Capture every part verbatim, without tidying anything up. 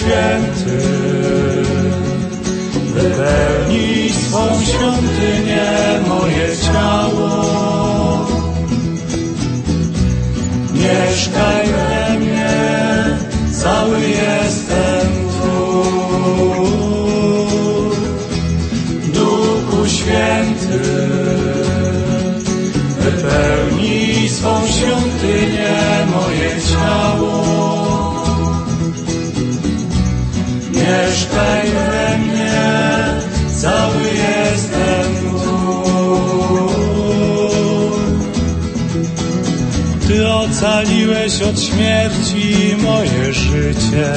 Święty, wypełnij swą świątynię moje ciało. Mieszkaj we mnie, cały jestem Twój. Duchu Święty, wypełnij swą świątynię moje ciało. Mieszkaj we mnie, cały jestem Twój. Ty ocaliłeś od śmierci moje życie.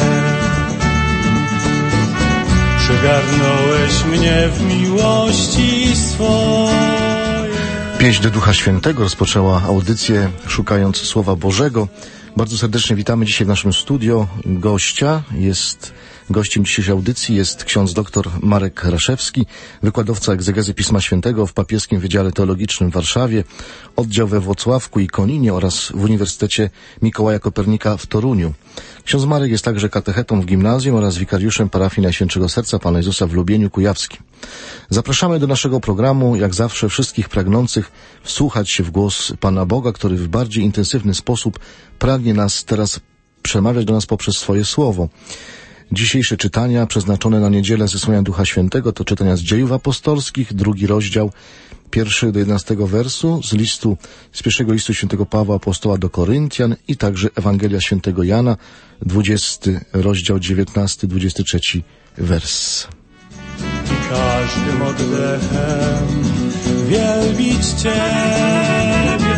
Przygarnąłeś mnie w miłości swojej. Pieśń do Ducha Świętego rozpoczęła audycję Szukając Słowa Bożego. Bardzo serdecznie witamy dzisiaj w naszym studio gościa. Jest gościem dzisiejszej audycji jest ksiądz doktor Marek Raszewski, wykładowca egzegezy Pisma Świętego w Papieskim Wydziale Teologicznym w Warszawie, oddział we Włocławku i Koninie oraz w Uniwersytecie Mikołaja Kopernika w Toruniu. Ksiądz Marek jest także katechetą w gimnazjum oraz wikariuszem parafii Najświętszego Serca Pana Jezusa w Lubieniu Kujawskim. Zapraszamy do naszego programu, jak zawsze, wszystkich pragnących wsłuchać się w głos Pana Boga, który w bardziej intensywny sposób pragnie nas teraz przemawiać do nas poprzez swoje słowo. Dzisiejsze czytania przeznaczone na niedzielę zesłania Ducha Świętego to czytania z Dziejów Apostolskich, drugi rozdział, pierwszy do jedenastego wersu, z listu, z pierwszego listu świętego Pawła Apostoła do Koryntian i także Ewangelia świętego Jana, dwudziesty rozdział, dziewiętnasty, dwudziesty trzeci wers. I każdym oddechem wielbić Ciebie,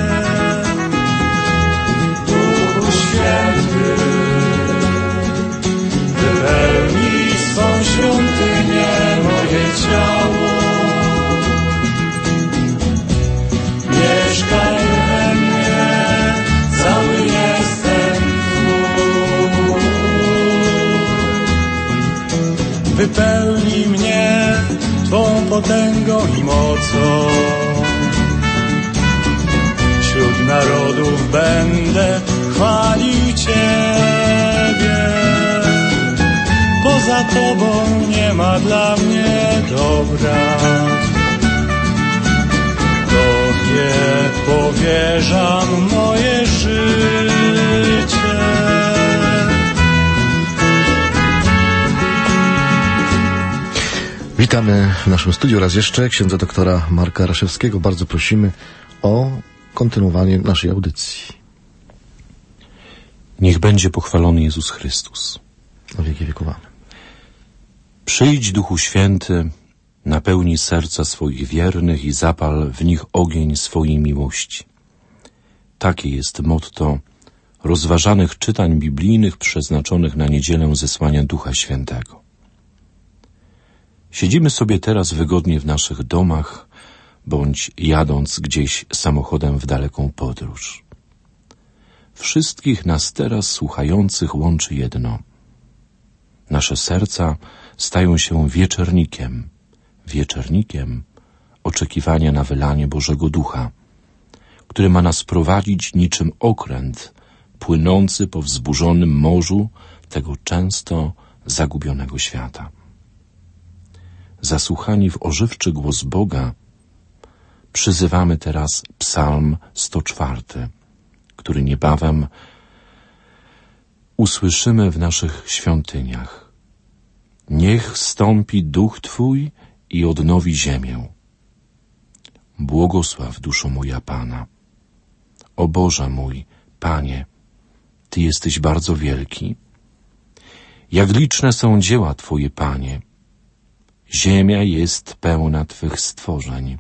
Duchu Święty, wypełnij swą świątynię moje ciało. Mieszkaj we mnie, cały jestem Twój. Wypełnij mnie Twą potęgą i mocą. Wśród narodów będę chwalił Ciebie. Poza Tobą nie ma dla mnie dobra. Tobie powierzam moje życie. Witamy w naszym studiu raz jeszcze księdza doktora Marka Raszewskiego. Bardzo prosimy o kontynuowanie naszej audycji. Niech będzie pochwalony Jezus Chrystus. Na wieki wieków. Amen. Przyjdź, Duchu Święty, napełnij serca swoich wiernych i zapal w nich ogień swojej miłości. Takie jest motto rozważanych czytań biblijnych przeznaczonych na niedzielę zesłania Ducha Świętego. Siedzimy sobie teraz wygodnie w naszych domach, bądź jadąc gdzieś samochodem w daleką podróż. Wszystkich nas teraz słuchających łączy jedno. Nasze serca stają się wieczernikiem, wieczernikiem oczekiwania na wylanie Bożego Ducha, który ma nas prowadzić niczym okręt płynący po wzburzonym morzu tego często zagubionego świata. Zasłuchani w ożywczy głos Boga, przyzywamy teraz Psalm sto czwarty, który niebawem usłyszymy w naszych świątyniach. Niech zstąpi Duch Twój i odnowi ziemię. Błogosław, duszo moja Pana. O Boże mój, Panie, Ty jesteś bardzo wielki. Jak liczne są dzieła Twoje, Panie. Ziemia jest pełna Twych stworzeń.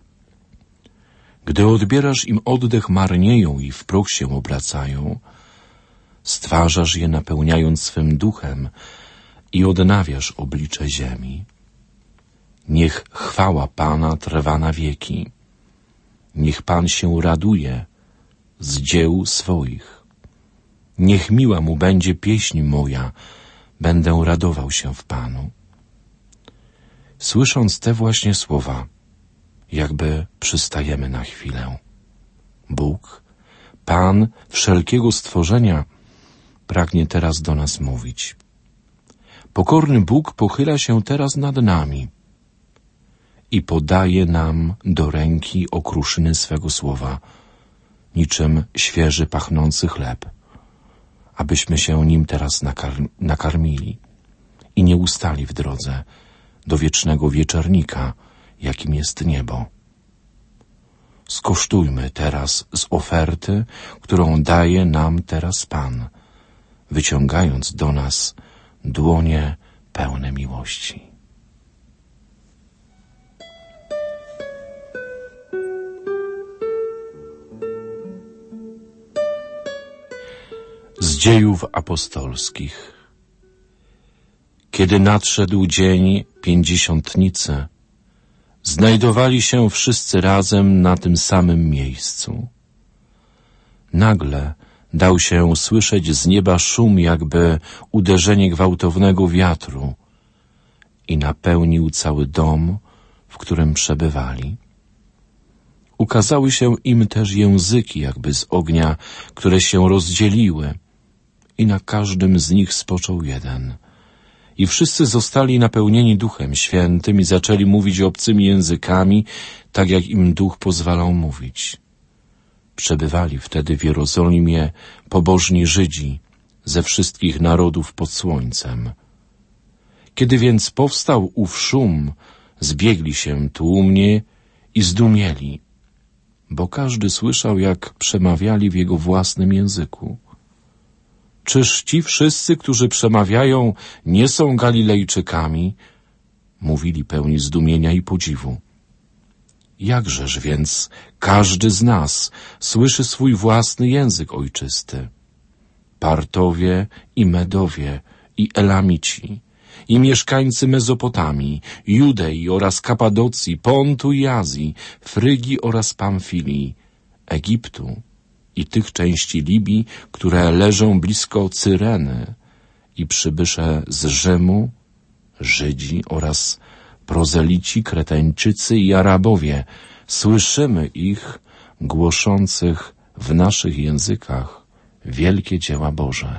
Gdy odbierasz im oddech, marnieją i w proch się obracają. Stwarzasz je, napełniając swym duchem i odnawiasz oblicze ziemi. Niech chwała Pana trwa na wieki. Niech Pan się raduje z dzieł swoich. Niech miła Mu będzie pieśń moja, będę radował się w Panu. Słysząc te właśnie słowa, jakby przystajemy na chwilę. Bóg, Pan wszelkiego stworzenia, pragnie teraz do nas mówić. Pokorny Bóg pochyla się teraz nad nami i podaje nam do ręki okruszyny swego słowa, niczym świeży, pachnący chleb, abyśmy się nim teraz nakar- nakarmili i nie ustali w drodze do wiecznego wieczernika, jakim jest niebo. Skosztujmy teraz z oferty, którą daje nam teraz Pan, wyciągając do nas dłonie pełne miłości. Z Dziejów Apostolskich. Kiedy nadszedł dzień Pięćdziesiątnicy, znajdowali się wszyscy razem na tym samym miejscu. Nagle dał się słyszeć z nieba szum, jakby uderzenie gwałtownego wiatru, i napełnił cały dom, w którym przebywali. Ukazały się im też języki jakby z ognia, które się rozdzieliły, i na każdym z nich spoczął jeden. I wszyscy zostali napełnieni Duchem Świętym i zaczęli mówić obcymi językami, tak jak im Duch pozwalał mówić. Przebywali wtedy w Jerozolimie pobożni Żydzi ze wszystkich narodów pod słońcem. Kiedy więc powstał ów szum, zbiegli się tłumnie i zdumieli, bo każdy słyszał, jak przemawiali w jego własnym języku. Czyż ci wszyscy, którzy przemawiają, nie są Galilejczykami? Mówili pełni zdumienia i podziwu. Jakżeż więc każdy z nas słyszy swój własny język ojczysty? Partowie i Medowie i Elamici, i mieszkańcy Mezopotamii, Judei oraz Kapadocji, Pontu i Azji, Frygii oraz Pamfilii, Egiptu i tych części Libii, które leżą blisko Cyreny, i przybysze z Rzymu, Żydzi oraz prozelici, Kretańczycy i Arabowie, słyszymy ich głoszących w naszych językach wielkie dzieła Boże.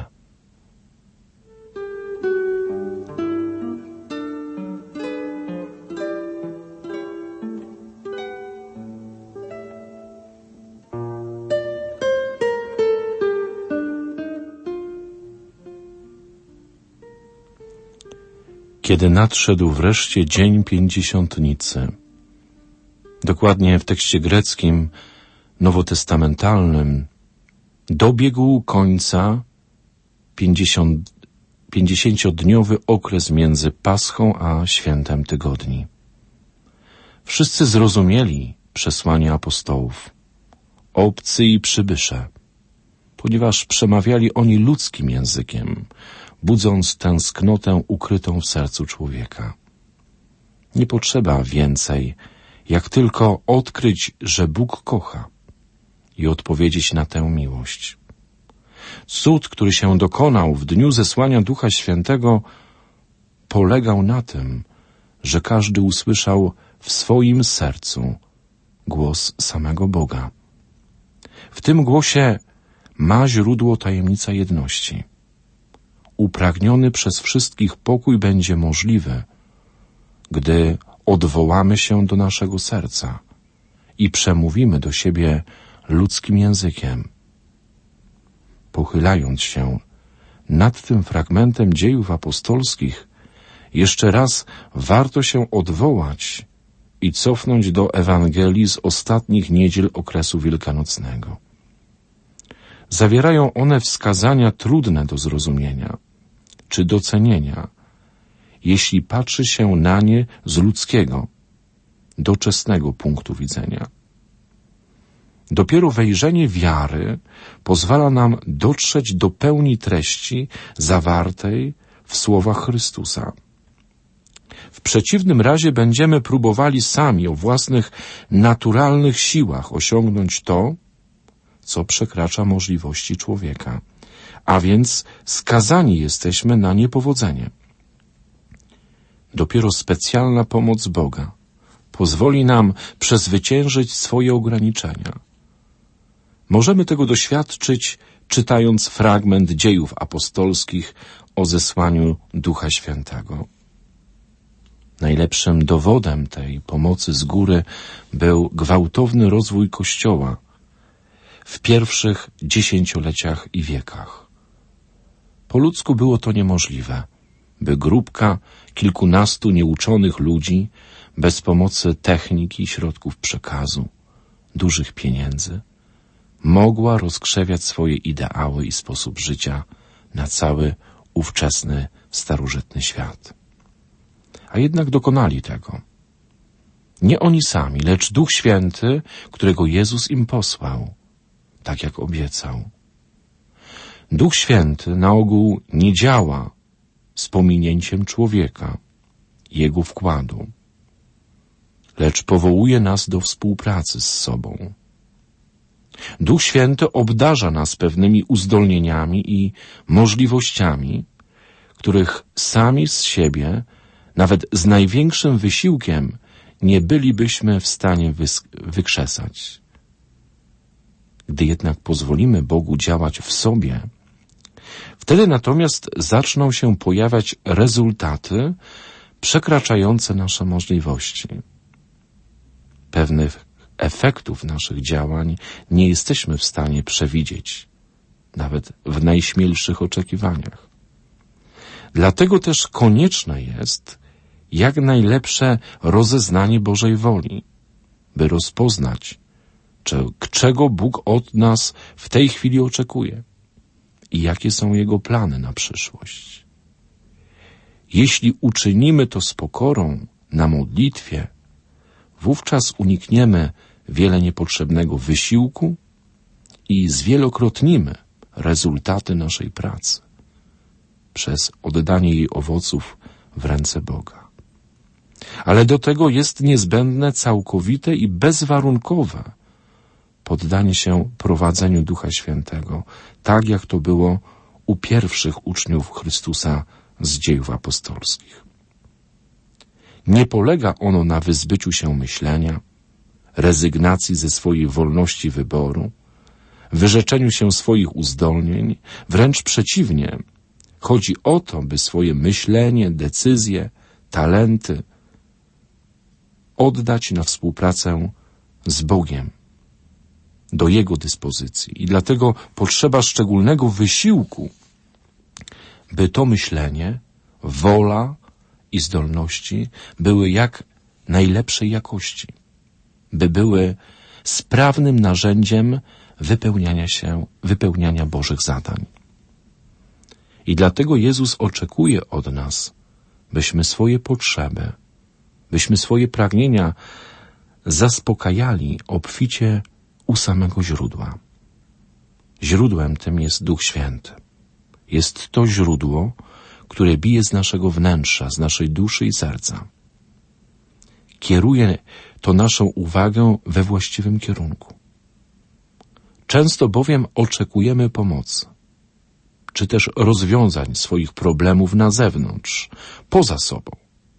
Kiedy nadszedł wreszcie dzień Pięćdziesiątnicy, dokładnie w tekście greckim nowotestamentalnym, dobiegł końca pięćdziesiąt, pięćdziesięciodniowy okres między Paschą a Świętem Tygodni. Wszyscy zrozumieli przesłanie apostołów, obcy i przybysze, ponieważ przemawiali oni ludzkim językiem, budząc tęsknotę ukrytą w sercu człowieka. Nie potrzeba więcej, jak tylko odkryć, że Bóg kocha i odpowiedzieć na tę miłość. Cud, który się dokonał w dniu zesłania Ducha Świętego, polegał na tym, że każdy usłyszał w swoim sercu głos samego Boga. W tym głosie ma źródło tajemnica jedności. Upragniony przez wszystkich pokój będzie możliwy, gdy odwołamy się do naszego serca i przemówimy do siebie ludzkim językiem. Pochylając się nad tym fragmentem Dziejów Apostolskich, jeszcze raz warto się odwołać i cofnąć do Ewangelii z ostatnich niedziel okresu wielkanocnego. Zawierają one wskazania trudne do zrozumienia czy docenienia, jeśli patrzy się na nie z ludzkiego, doczesnego punktu widzenia. Dopiero wejrzenie wiary pozwala nam dotrzeć do pełni treści zawartej w słowach Chrystusa. W przeciwnym razie będziemy próbowali sami o własnych naturalnych siłach osiągnąć to, co przekracza możliwości człowieka, a więc skazani jesteśmy na niepowodzenie. Dopiero specjalna pomoc Boga pozwoli nam przezwyciężyć swoje ograniczenia. Możemy tego doświadczyć czytając fragment Dziejów Apostolskich o zesłaniu Ducha Świętego. Najlepszym dowodem tej pomocy z góry był gwałtowny rozwój Kościoła w pierwszych dziesięcioleciach i wiekach. Po ludzku było to niemożliwe, by grupka kilkunastu nieuczonych ludzi bez pomocy techniki i środków przekazu, dużych pieniędzy, mogła rozkrzewiać swoje ideały i sposób życia na cały ówczesny, starożytny świat. A jednak dokonali tego. Nie oni sami, lecz Duch Święty, którego Jezus im posłał, tak jak obiecał. Duch Święty na ogół nie działa z pominięciem człowieka, jego wkładu, lecz powołuje nas do współpracy z sobą. Duch Święty obdarza nas pewnymi uzdolnieniami i możliwościami, których sami z siebie, nawet z największym wysiłkiem, nie bylibyśmy w stanie wykrzesać. Gdy jednak pozwolimy Bogu działać w sobie, wtedy natomiast zaczną się pojawiać rezultaty przekraczające nasze możliwości. Pewnych efektów naszych działań nie jesteśmy w stanie przewidzieć, nawet w najśmielszych oczekiwaniach. Dlatego też konieczne jest jak najlepsze rozeznanie Bożej woli, by rozpoznać, czy, czego Bóg od nas w tej chwili oczekuje i jakie są Jego plany na przyszłość. Jeśli uczynimy to z pokorą na modlitwie, wówczas unikniemy wiele niepotrzebnego wysiłku i zwielokrotnimy rezultaty naszej pracy przez oddanie jej owoców w ręce Boga. Ale do tego jest niezbędne całkowite i bezwarunkowe poddanie się prowadzeniu Ducha Świętego, tak jak to było u pierwszych uczniów Chrystusa z Dziejów Apostolskich. Nie polega ono na wyzbyciu się myślenia, rezygnacji ze swojej wolności wyboru, wyrzeczeniu się swoich uzdolnień, wręcz przeciwnie. Chodzi o to, by swoje myślenie, decyzje, talenty oddać na współpracę z Bogiem, do Jego dyspozycji. I dlatego potrzeba szczególnego wysiłku, by to myślenie, wola i zdolności były jak najlepszej jakości, by były sprawnym narzędziem wypełniania się, wypełniania Bożych zadań. I dlatego Jezus oczekuje od nas, byśmy swoje potrzeby, byśmy swoje pragnienia zaspokajali obficie u samego źródła. Źródłem tym jest Duch Święty. Jest to źródło, które bije z naszego wnętrza, z naszej duszy i serca. Kieruje to naszą uwagę we właściwym kierunku. Często bowiem oczekujemy pomocy, czy też rozwiązań swoich problemów na zewnątrz, poza sobą.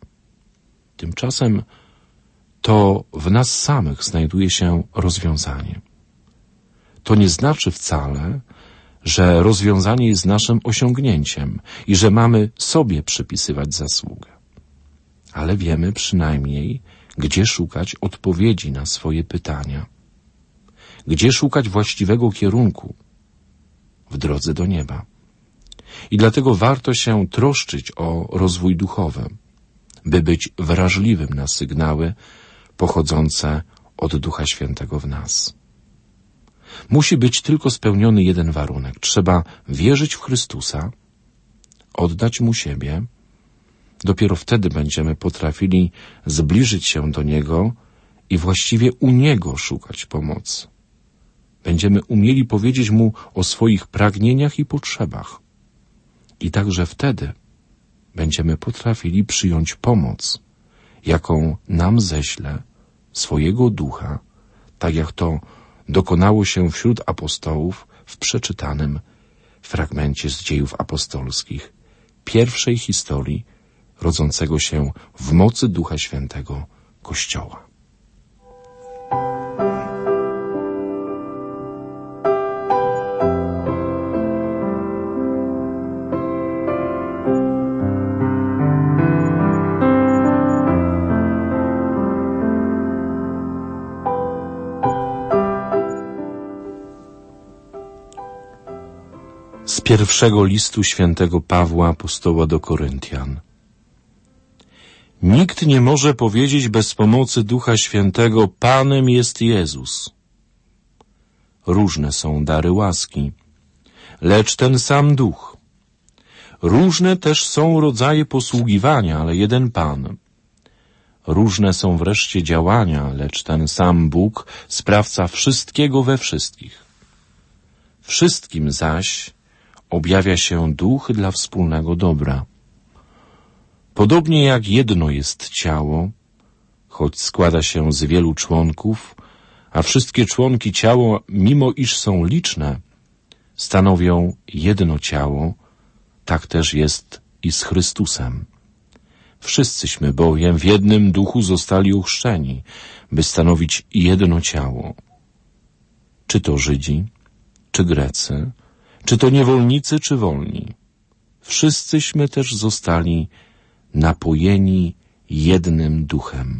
Tymczasem to w nas samych znajduje się rozwiązanie. To nie znaczy wcale, że rozwiązanie jest naszym osiągnięciem i że mamy sobie przypisywać zasługę. Ale wiemy przynajmniej, gdzie szukać odpowiedzi na swoje pytania, gdzie szukać właściwego kierunku w drodze do nieba. I dlatego warto się troszczyć o rozwój duchowy, by być wrażliwym na sygnały pochodzące od Ducha Świętego w nas. Musi być tylko spełniony jeden warunek. Trzeba wierzyć w Chrystusa, oddać Mu siebie. Dopiero wtedy będziemy potrafili zbliżyć się do Niego i właściwie u Niego szukać pomocy. Będziemy umieli powiedzieć Mu o swoich pragnieniach i potrzebach. I także wtedy będziemy potrafili przyjąć pomoc, jaką nam ześle swojego Ducha, tak jak to dokonało się wśród apostołów w przeczytanym fragmencie z Dziejów Apostolskich, pierwszej historii rodzącego się w mocy Ducha Świętego Kościoła. z pierwszego listu świętego Pawła apostoła do Koryntian. Nikt nie może powiedzieć bez pomocy Ducha Świętego: Panem jest Jezus. Różne są dary łaski, lecz ten sam Duch. Różne też są rodzaje posługiwania, ale jeden Pan. Różne są wreszcie działania, lecz ten sam Bóg, sprawca wszystkiego we wszystkich. Wszystkim zaś objawia się Duch dla wspólnego dobra. Podobnie jak jedno jest ciało, choć składa się z wielu członków, a wszystkie członki ciała, mimo iż są liczne, stanowią jedno ciało, tak też jest i z Chrystusem. Wszyscyśmy bowiem w jednym duchu zostali ochrzczeni, by stanowić jedno ciało. Czy to Żydzi, czy Grecy, czy to niewolnicy, czy wolni. Wszyscyśmy też zostali napojeni jednym duchem.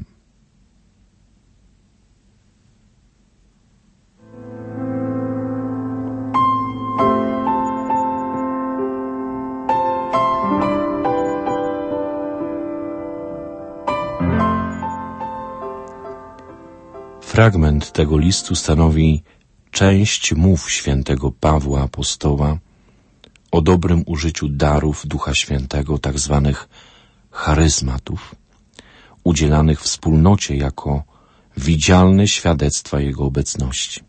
Fragment tego listu stanowi część mów świętego Pawła apostoła o dobrym użyciu darów Ducha Świętego, tak zwanych charyzmatów, udzielanych wspólnocie jako widzialne świadectwa Jego obecności.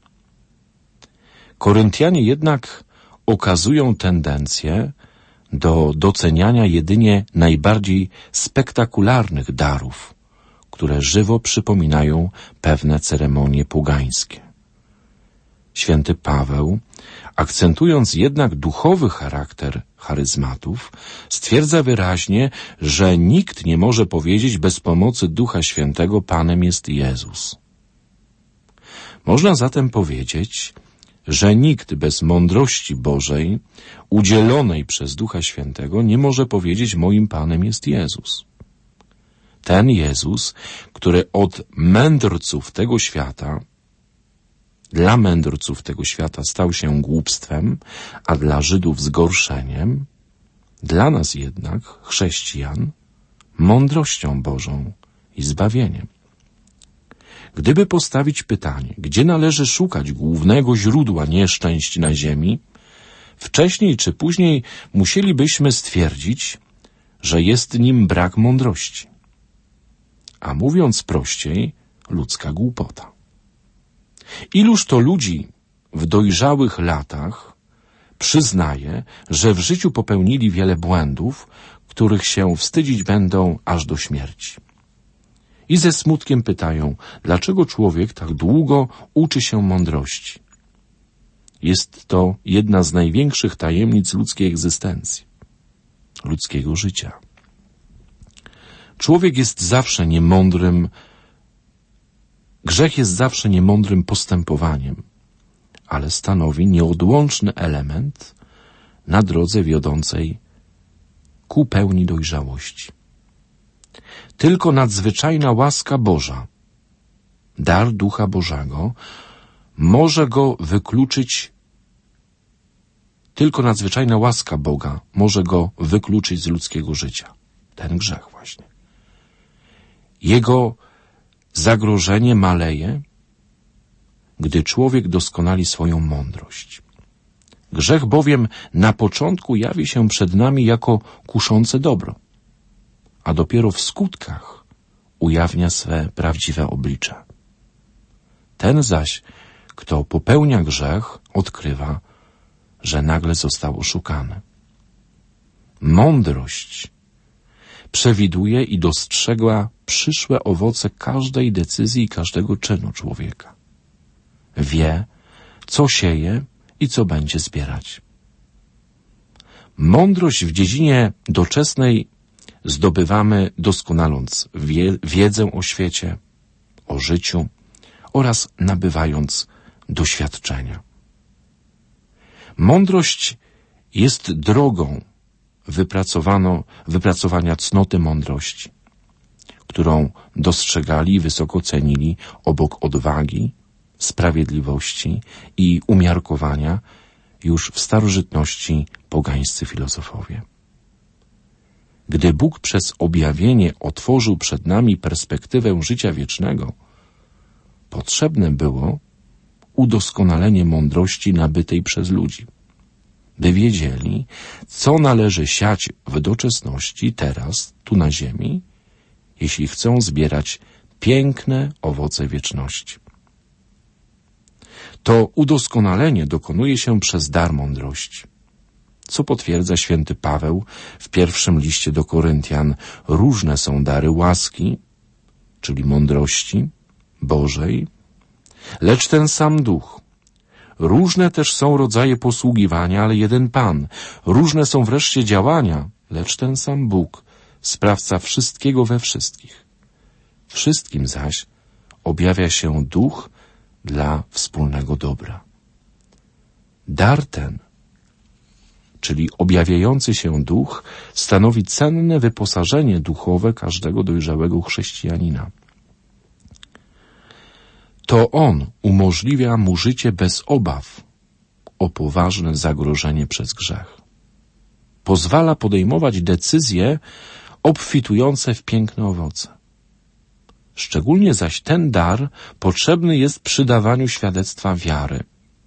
Koryntianie jednak okazują tendencję do doceniania jedynie najbardziej spektakularnych darów, które żywo przypominają pewne ceremonie pogańskie. Święty Paweł, akcentując jednak duchowy charakter charyzmatów, stwierdza wyraźnie, że nikt nie może powiedzieć bez pomocy Ducha Świętego: Panem jest Jezus. Można zatem powiedzieć, że nikt bez mądrości Bożej, udzielonej przez Ducha Świętego, nie może powiedzieć: moim Panem jest Jezus. Ten Jezus, który od mędrców tego świata, dla mędrców tego świata stał się głupstwem, a dla Żydów zgorszeniem, dla nas jednak, chrześcijan, mądrością Bożą i zbawieniem. Gdyby postawić pytanie, gdzie należy szukać głównego źródła nieszczęść na ziemi, wcześniej czy później musielibyśmy stwierdzić, że jest nim brak mądrości. A mówiąc prościej, ludzka głupota. Iluż to ludzi w dojrzałych latach przyznaje, że w życiu popełnili wiele błędów, których się wstydzić będą aż do śmierci. I ze smutkiem pytają, dlaczego człowiek tak długo uczy się mądrości. Jest to jedna z największych tajemnic ludzkiej egzystencji, ludzkiego życia. Człowiek jest zawsze niemądrym, grzech jest zawsze niemądrym postępowaniem, ale stanowi nieodłączny element na drodze wiodącej ku pełni dojrzałości. Tylko nadzwyczajna łaska Boża, dar Ducha Bożego, może go wykluczyć, tylko nadzwyczajna łaska Boga może go wykluczyć z ludzkiego życia. Ten grzech właśnie. Jego zagrożenie maleje, gdy człowiek doskonali swoją mądrość. Grzech bowiem na początku jawi się przed nami jako kuszące dobro, a dopiero w skutkach ujawnia swe prawdziwe oblicze. Ten zaś, kto popełnia grzech, odkrywa, że nagle został oszukany. Mądrość przewiduje i dostrzega przyszłe owoce każdej decyzji i każdego czynu człowieka. Wie, co sieje i co będzie zbierać. Mądrość w dziedzinie doczesnej zdobywamy doskonaląc wie, wiedzę o świecie, o życiu oraz nabywając doświadczenia. Mądrość jest drogą wypracowano, wypracowania cnoty mądrości, którą dostrzegali i wysoko cenili obok odwagi, sprawiedliwości i umiarkowania już w starożytności pogańscy filozofowie. Gdy Bóg przez objawienie otworzył przed nami perspektywę życia wiecznego, potrzebne było udoskonalenie mądrości nabytej przez ludzi, by wiedzieli, co należy siać w doczesności teraz, tu na ziemi, jeśli chcą zbierać piękne owoce wieczności. To udoskonalenie dokonuje się przez dar mądrości, co potwierdza święty Paweł w pierwszym liście do Koryntian. Różne są dary łaski, czyli mądrości Bożej, lecz ten sam duch. Różne też są rodzaje posługiwania, ale jeden Pan. Różne są wreszcie działania, lecz ten sam Bóg, sprawca wszystkiego we wszystkich. Wszystkim zaś objawia się duch dla wspólnego dobra. Dar ten, czyli objawiający się duch, stanowi cenne wyposażenie duchowe każdego dojrzałego chrześcijanina. To on umożliwia mu życie bez obaw o poważne zagrożenie przez grzech. Pozwala podejmować decyzje obfitujące w piękne owoce. Szczególnie zaś ten dar potrzebny jest przy dawaniu świadectwa wiary.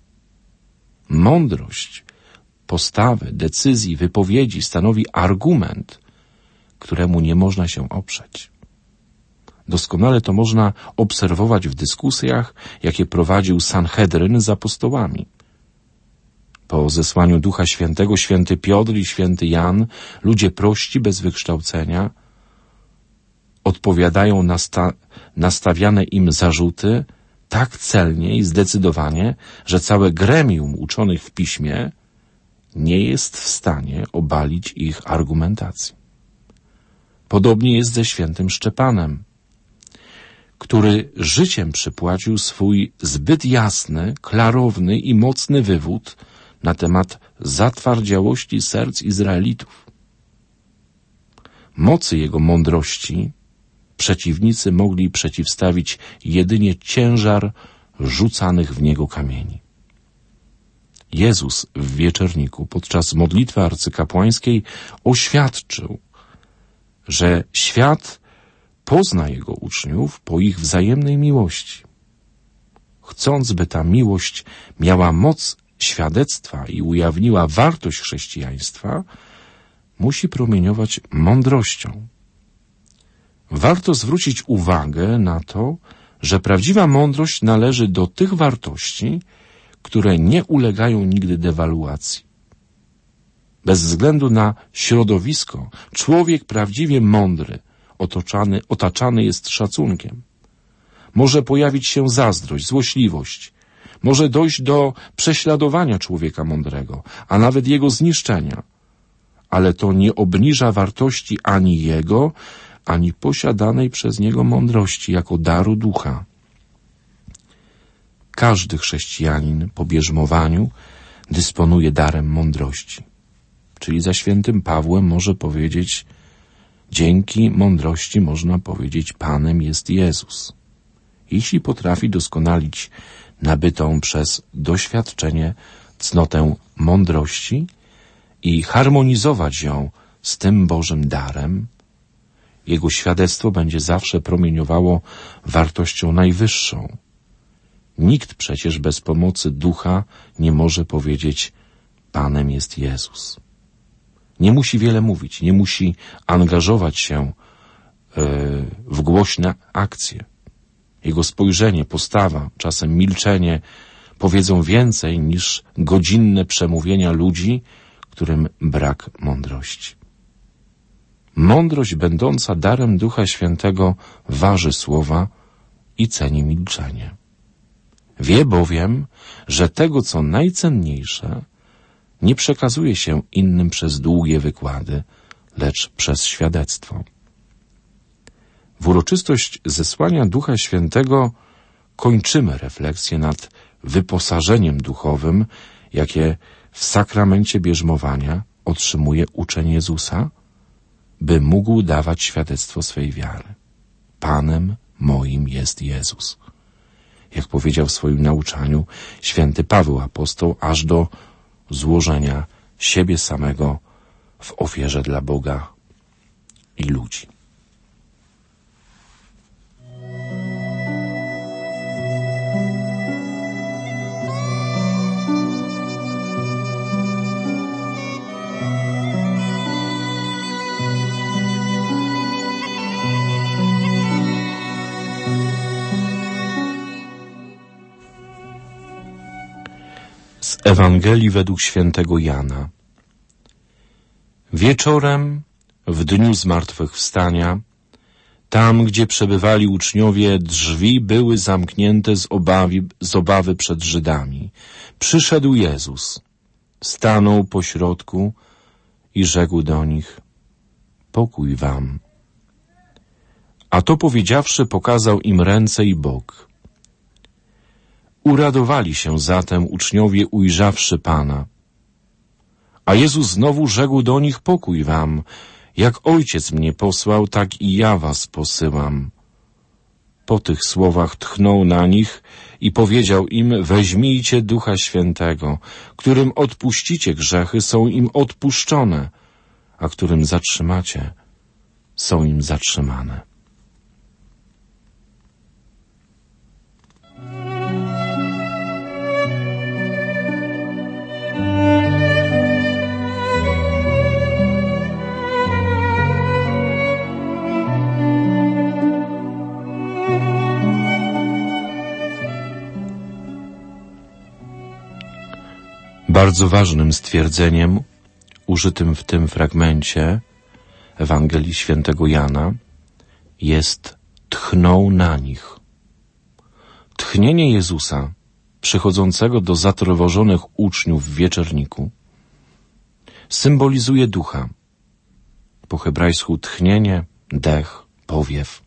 Mądrość postawy, decyzji, wypowiedzi stanowi argument, któremu nie można się oprzeć. Doskonale to można obserwować w dyskusjach, jakie prowadził Sanhedryn z apostołami. Po zesłaniu Ducha Świętego święty Piotr i święty Jan, ludzie prości bez wykształcenia, odpowiadają na sta- nastawiane im zarzuty tak celnie i zdecydowanie, że całe gremium uczonych w piśmie nie jest w stanie obalić ich argumentacji. Podobnie jest ze świętym Szczepanem, który życiem przypłacił swój zbyt jasny, klarowny i mocny wywód na temat zatwardziałości serc Izraelitów. Mocy jego mądrości przeciwnicy mogli przeciwstawić jedynie ciężar rzucanych w niego kamieni. Jezus w wieczorniku podczas modlitwy arcykapłańskiej oświadczył, że świat pozna jego uczniów po ich wzajemnej miłości. Chcąc, by ta miłość miała moc świadectwa i ujawniła wartość chrześcijaństwa, musi promieniować mądrością. Warto zwrócić uwagę na to, że prawdziwa mądrość należy do tych wartości, które nie ulegają nigdy dewaluacji. Bez względu na środowisko, człowiek prawdziwie mądry, otoczany, otaczany jest szacunkiem. Może pojawić się zazdrość, złośliwość. Może dojść do prześladowania człowieka mądrego, a nawet jego zniszczenia. Ale to nie obniża wartości ani jego, ani posiadanej przez niego mądrości jako daru ducha. Każdy chrześcijanin po bierzmowaniu dysponuje darem mądrości. Czyli za świętym Pawłem może powiedzieć: dzięki mądrości można powiedzieć, Panem jest Jezus. Jeśli potrafi doskonalić nabytą przez doświadczenie cnotę mądrości i harmonizować ją z tym Bożym darem, jego świadectwo będzie zawsze promieniowało wartością najwyższą. Nikt przecież bez pomocy ducha nie może powiedzieć: Panem jest Jezus. Nie musi wiele mówić, nie musi angażować się yy, w głośne akcje. Jego spojrzenie, postawa, czasem milczenie powiedzą więcej niż godzinne przemówienia ludzi, którym brak mądrości. Mądrość będąca darem Ducha Świętego waży słowa i ceni milczenie. Wie bowiem, że tego, co najcenniejsze, nie przekazuje się innym przez długie wykłady, lecz przez świadectwo. W uroczystość zesłania Ducha Świętego kończymy refleksję nad wyposażeniem duchowym, jakie w sakramencie bierzmowania otrzymuje uczeń Jezusa, by mógł dawać świadectwo swej wiary. Panem moim jest Jezus. Jak powiedział w swoim nauczaniu święty Paweł apostoł, aż do złożenia siebie samego w ofierze dla Boga i ludzi. Z Ewangelii według świętego Jana. Wieczorem, w dniu zmartwychwstania, tam, gdzie przebywali uczniowie, drzwi były zamknięte z obawy, z obawy przed Żydami. Przyszedł Jezus, stanął pośrodku i rzekł do nich: pokój wam. A to powiedziawszy, pokazał im ręce i bok. Uradowali się zatem uczniowie, ujrzawszy Pana. A Jezus znowu rzekł do nich: pokój wam. Jak Ojciec mnie posłał, tak i ja was posyłam. Po tych słowach tchnął na nich i powiedział im: weźmijcie Ducha Świętego, którym odpuścicie grzechy, są im odpuszczone, a którym zatrzymacie, są im zatrzymane. Bardzo ważnym stwierdzeniem użytym w tym fragmencie Ewangelii świętego Jana jest tchnął na nich. Tchnienie Jezusa przychodzącego do zatrwożonych uczniów w wieczorniku symbolizuje ducha. Po hebrajsku tchnienie, dech, powiew,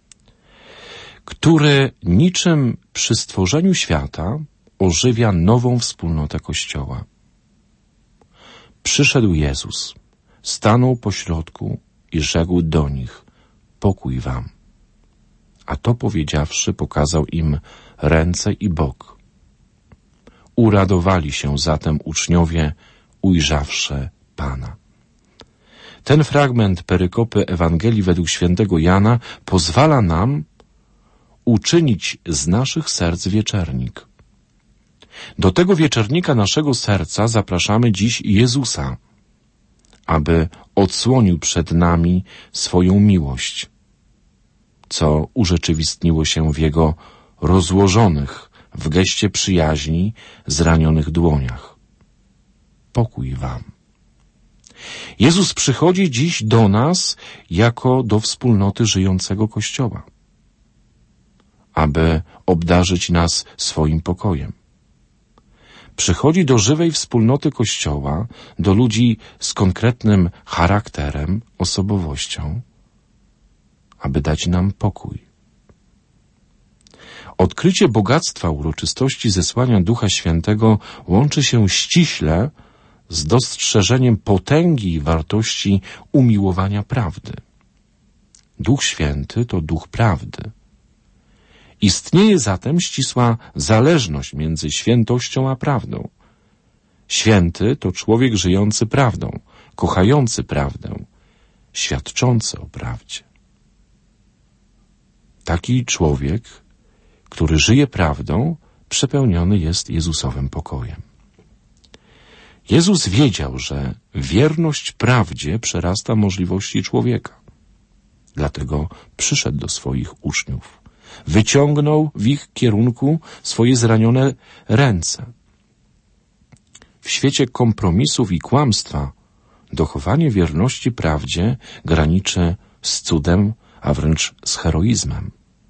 który niczym przy stworzeniu świata ożywia nową wspólnotę Kościoła. Przyszedł Jezus, stanął pośrodku i rzekł do nich: pokój wam. A to powiedziawszy, pokazał im ręce i bok. Uradowali się zatem uczniowie, ujrzawszy Pana. Ten fragment perykopy Ewangelii według świętego Jana pozwala nam uczynić z naszych serc wieczernik. Do tego wieczernika naszego serca zapraszamy dziś Jezusa, aby odsłonił przed nami swoją miłość, co urzeczywistniło się w Jego rozłożonych w geście przyjaźni zranionych dłoniach. Pokój wam. Jezus przychodzi dziś do nas jako do wspólnoty żyjącego Kościoła, aby obdarzyć nas swoim pokojem. Przychodzi do żywej wspólnoty Kościoła, do ludzi z konkretnym charakterem, osobowością, aby dać nam pokój. Odkrycie bogactwa uroczystości zesłania Ducha Świętego łączy się ściśle z dostrzeżeniem potęgi i wartości umiłowania prawdy. Duch Święty to Duch prawdy. Istnieje zatem ścisła zależność między świętością a prawdą. Święty to człowiek żyjący prawdą, kochający prawdę, świadczący o prawdzie. Taki człowiek, który żyje prawdą, przepełniony jest Jezusowym pokojem. Jezus wiedział, że wierność prawdzie przerasta możliwości człowieka. Dlatego przyszedł do swoich uczniów. Wyciągnął w ich kierunku swoje zranione ręce. W świecie kompromisów i kłamstwa dochowanie wierności prawdzie graniczy z cudem, a wręcz z heroizmem.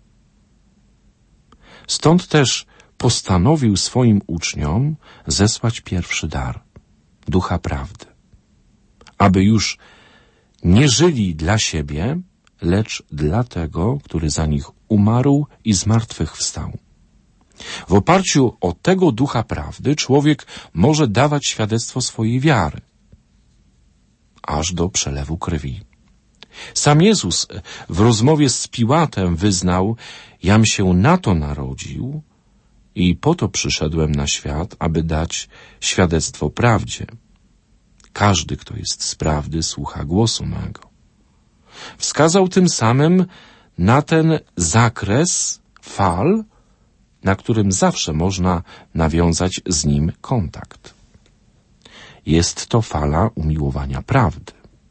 Stąd też postanowił swoim uczniom zesłać pierwszy dar, Ducha Prawdy, aby już nie żyli dla siebie, lecz dla tego, który za nich umarł i zmartwychwstał. W oparciu o tego Ducha Prawdy człowiek może dawać świadectwo swojej wiary, aż do przelewu krwi. Sam Jezus w rozmowie z Piłatem wyznał: jam się na to narodził, i po to przyszedłem na świat, aby dać świadectwo prawdzie. Każdy, kto jest z prawdy, słucha głosu mego. Wskazał tym samym na ten zakres fal, na którym zawsze można nawiązać z nim kontakt. Jest to fala umiłowania prawdy.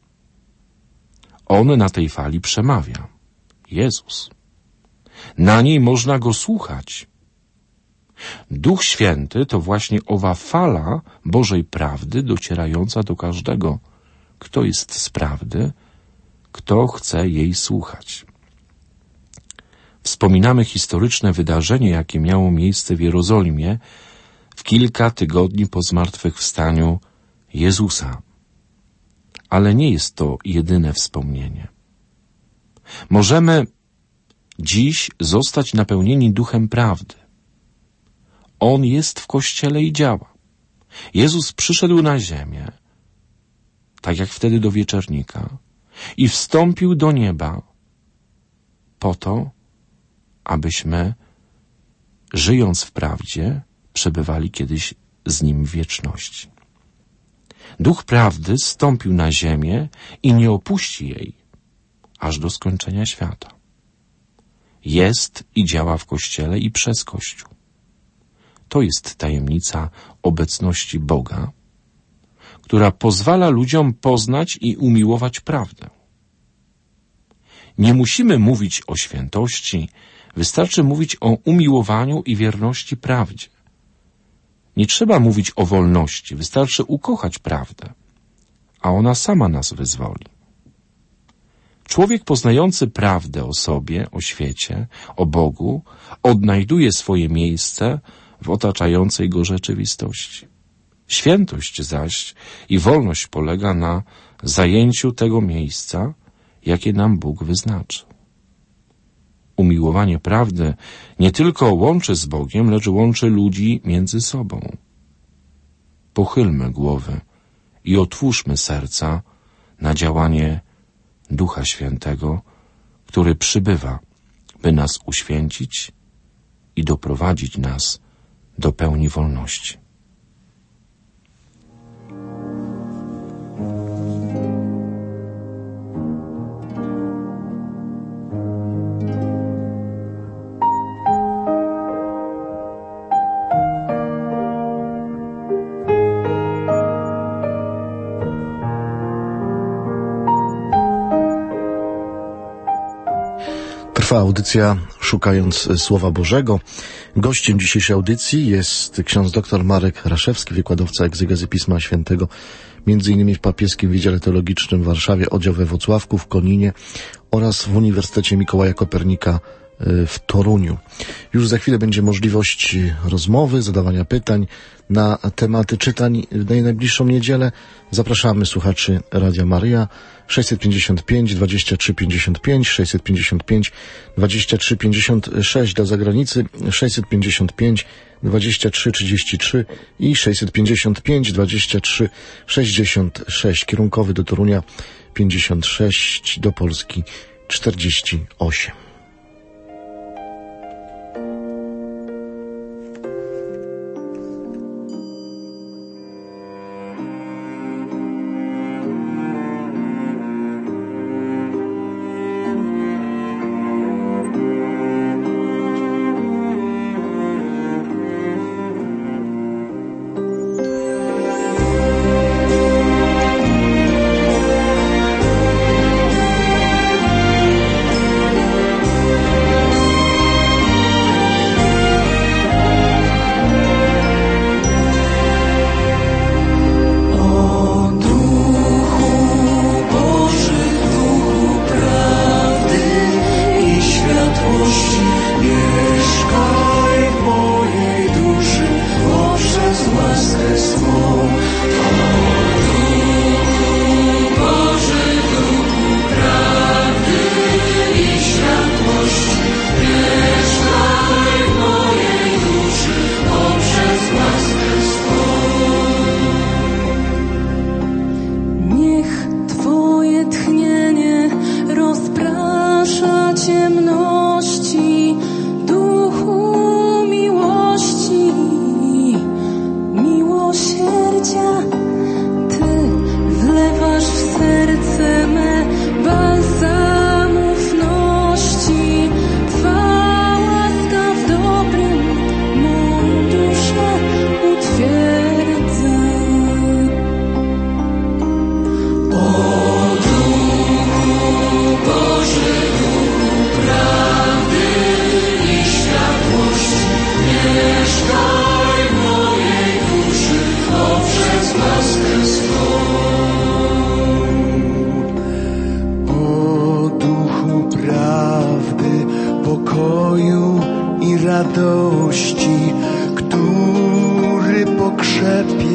On na tej fali przemawia. Jezus. Na niej można Go słuchać. Duch Święty to właśnie owa fala Bożej prawdy docierająca do każdego, kto jest z prawdy, kto chce jej słuchać. Wspominamy historyczne wydarzenie, jakie miało miejsce w Jerozolimie w kilka tygodni po zmartwychwstaniu Jezusa. Ale nie jest to jedyne wspomnienie. Możemy dziś zostać napełnieni Duchem Prawdy. On jest w Kościele i działa. Jezus przyszedł na ziemię, tak jak wtedy do wieczernika, i wstąpił do nieba po to, abyśmy, żyjąc w prawdzie, przebywali kiedyś z Nim w wieczności. Duch prawdy zstąpił na ziemię i nie opuści jej, aż do skończenia świata. Jest i działa w Kościele i przez Kościół. To jest tajemnica obecności Boga, która pozwala ludziom poznać i umiłować prawdę. Nie musimy mówić o świętości, wystarczy mówić o umiłowaniu i wierności prawdzie. Nie trzeba mówić o wolności, wystarczy ukochać prawdę, a ona sama nas wyzwoli. Człowiek poznający prawdę o sobie, o świecie, o Bogu, odnajduje swoje miejsce w otaczającej go rzeczywistości. Świętość zaś i wolność polega na zajęciu tego miejsca, jakie nam Bóg wyznaczy. Umiłowanie prawdy nie tylko łączy z Bogiem, lecz łączy ludzi między sobą. Pochylmy głowy i otwórzmy serca na działanie Ducha Świętego, który przybywa, by nas uświęcić i doprowadzić nas do pełni wolności. Trwa audycja Szukając Słowa Bożego. Gościem dzisiejszej audycji jest ksiądz dr Marek Raszewski, wykładowca egzegezy Pisma Świętego, między innymi w Papieskim Wydziale Teologicznym w Warszawie, oddział we Włocławku, w Koninie oraz w Uniwersytecie Mikołaja Kopernika w Toruniu. Już za chwilę będzie możliwość rozmowy, zadawania pytań na tematy czytań w najbliższą niedzielę. Zapraszamy słuchaczy Radia Maryja sześćset pięćdziesiąt pięć dwadzieścia trzy pięćdziesiąt pięć, sześćset pięćdziesiąt pięć dwadzieścia trzy pięćdziesiąt sześć, dla zagranicy sześćset pięćdziesiąt pięć dwadzieścia trzy trzydzieści trzy i sześćset pięćdziesiąt pięć dwadzieścia trzy sześćdziesiąt sześć, kierunkowy do Torunia pięćdziesiąt sześć, do Polski czterdzieści osiem.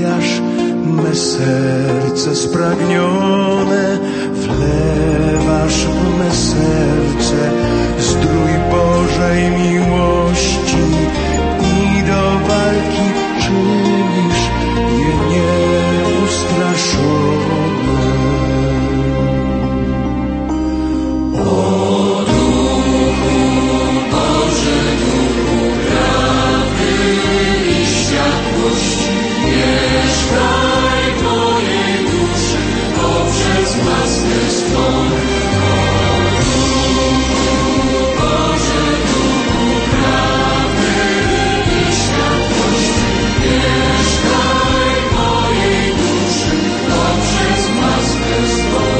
wlewasz me serce spragnione, wlewasz w me serce zdrój Bożej miłości i do walki czynisz je nieustraszone. O Duchu Boże, Duchu prawdy i światłości, mieszkaj w mojej duszy poprzez łaskę swą. O Duchu Boże, Duchu prawdy i światłości, mieszkaj w mojej duszy poprzez łaskę swą.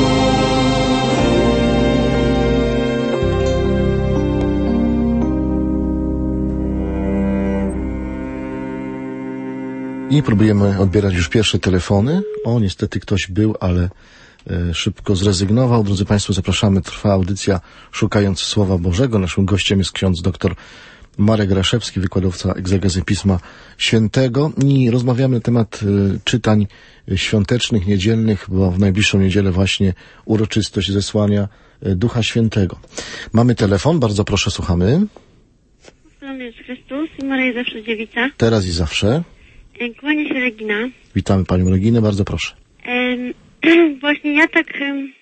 I próbujemy odbierać już pierwsze telefony. O, niestety ktoś był, ale e, szybko zrezygnował. Drodzy Państwo, zapraszamy. Trwa audycja Szukając Słowa Bożego. Naszym gościem jest ksiądz dr Marek Raszewski, wykładowca egzegezy Pisma Świętego. I rozmawiamy na temat e, czytań świątecznych, niedzielnych, bo w najbliższą niedzielę właśnie uroczystość zesłania e, Ducha Świętego. Mamy telefon. Bardzo proszę, słuchamy. Pan jest Chrystus i Maryja zawsze dziewica. Teraz i zawsze. Kłania się Regina. Witamy Panią Reginę, bardzo proszę. E, właśnie ja tak,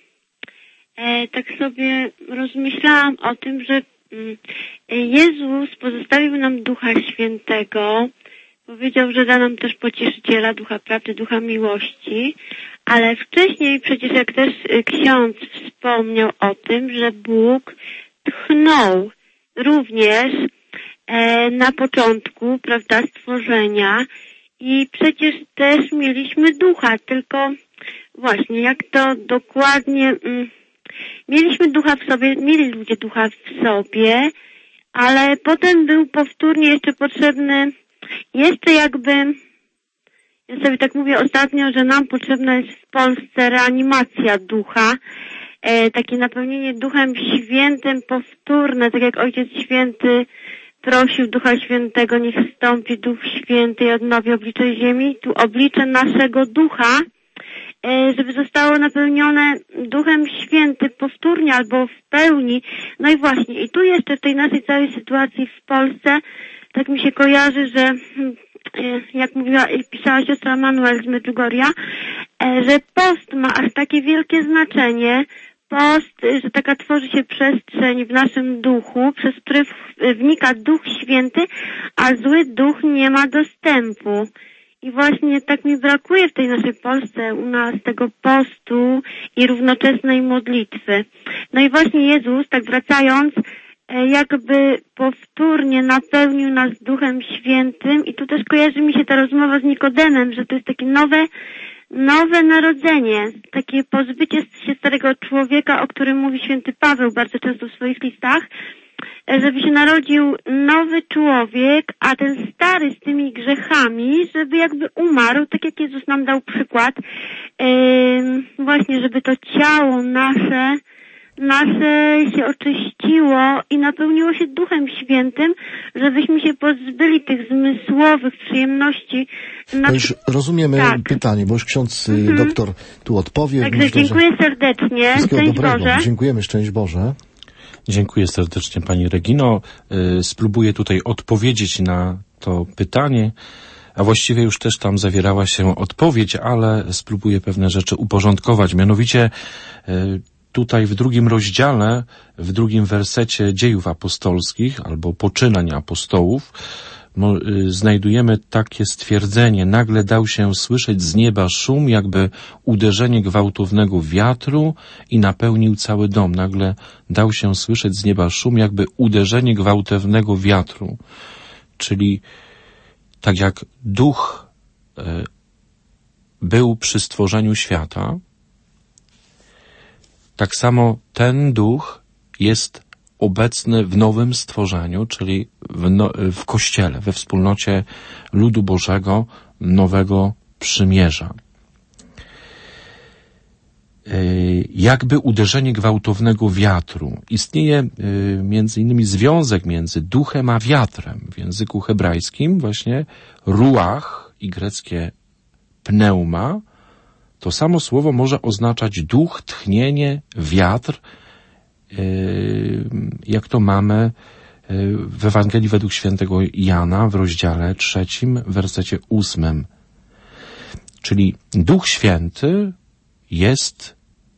e, tak sobie rozmyślałam o tym, że e, Jezus pozostawił nam Ducha Świętego. Powiedział, że da nam też Pocieszyciela, Ducha Prawdy, Ducha Miłości. Ale wcześniej przecież jak też ksiądz wspomniał o tym, że Bóg tchnął również e, na początku, prawda, stworzenia. I przecież też mieliśmy ducha, tylko właśnie jak to dokładnie... Mm, mieliśmy ducha w sobie, mieli ludzie ducha w sobie, ale potem był powtórnie jeszcze potrzebny, jeszcze jakby... Ja sobie tak mówię ostatnio, że nam potrzebna jest w Polsce reanimacja ducha, e, takie napełnienie Duchem Świętym powtórne, tak jak Ojciec Święty prosił Ducha Świętego, niech wstąpi Duch Święty i odnowi oblicze ziemi. Tu oblicze naszego ducha, żeby zostało napełnione Duchem Świętym powtórnie albo w pełni. No i właśnie, i tu jeszcze w tej naszej całej sytuacji w Polsce, tak mi się kojarzy, że jak mówiła i pisała siostra Manuel z Medjugorja, że post ma aż takie wielkie znaczenie, post, że taka tworzy się przestrzeń w naszym duchu, przez który wnika Duch Święty, a zły duch nie ma dostępu. I właśnie tak mi brakuje w tej naszej Polsce u nas tego postu i równoczesnej modlitwy. No i właśnie Jezus, tak wracając, jakby powtórnie napełnił nas Duchem Świętym i tu też kojarzy mi się ta rozmowa z Nikodemem, że to jest takie nowe Nowe narodzenie, takie pozbycie się starego człowieka, o którym mówi święty Paweł bardzo często w swoich listach, żeby się narodził nowy człowiek, a ten stary z tymi grzechami, żeby jakby umarł, tak jak Jezus nam dał przykład, yy, właśnie, żeby to ciało nasze, nasze się oczyściło i napełniło się Duchem Świętym, żebyśmy się pozbyli tych zmysłowych przyjemności. No już rozumiemy tak. pytanie, bo już ksiądz mhm. doktor tu odpowie. Także Myślę, dziękuję serdecznie. Wszystkiego Szczęść dobrego. Boże. Dziękujemy, szczęść Boże. Dziękuję serdecznie Pani Regino. Spróbuję tutaj odpowiedzieć na to pytanie, a właściwie już też tam zawierała się odpowiedź, ale spróbuję pewne rzeczy uporządkować. Mianowicie tutaj w drugim rozdziale, w drugim wersecie Dziejów Apostolskich albo Poczynań Apostołów znajdujemy takie stwierdzenie: nagle dał się słyszeć z nieba szum, jakby uderzenie gwałtownego wiatru i napełnił cały dom. Nagle dał się słyszeć z nieba szum, jakby uderzenie gwałtownego wiatru. Czyli tak jak duch e, był przy stworzeniu świata, tak samo ten duch jest obecny w nowym stworzeniu, czyli w, no, w Kościele, we wspólnocie ludu Bożego, nowego przymierza. Jakby uderzenie gwałtownego wiatru. Istnieje między innymi związek między duchem a wiatrem. W języku hebrajskim właśnie ruach i greckie pneuma, to samo słowo może oznaczać duch, tchnienie, wiatr, jak to mamy w Ewangelii według świętego Jana w rozdziale trzecim, w wersecie ósmym. Czyli Duch Święty jest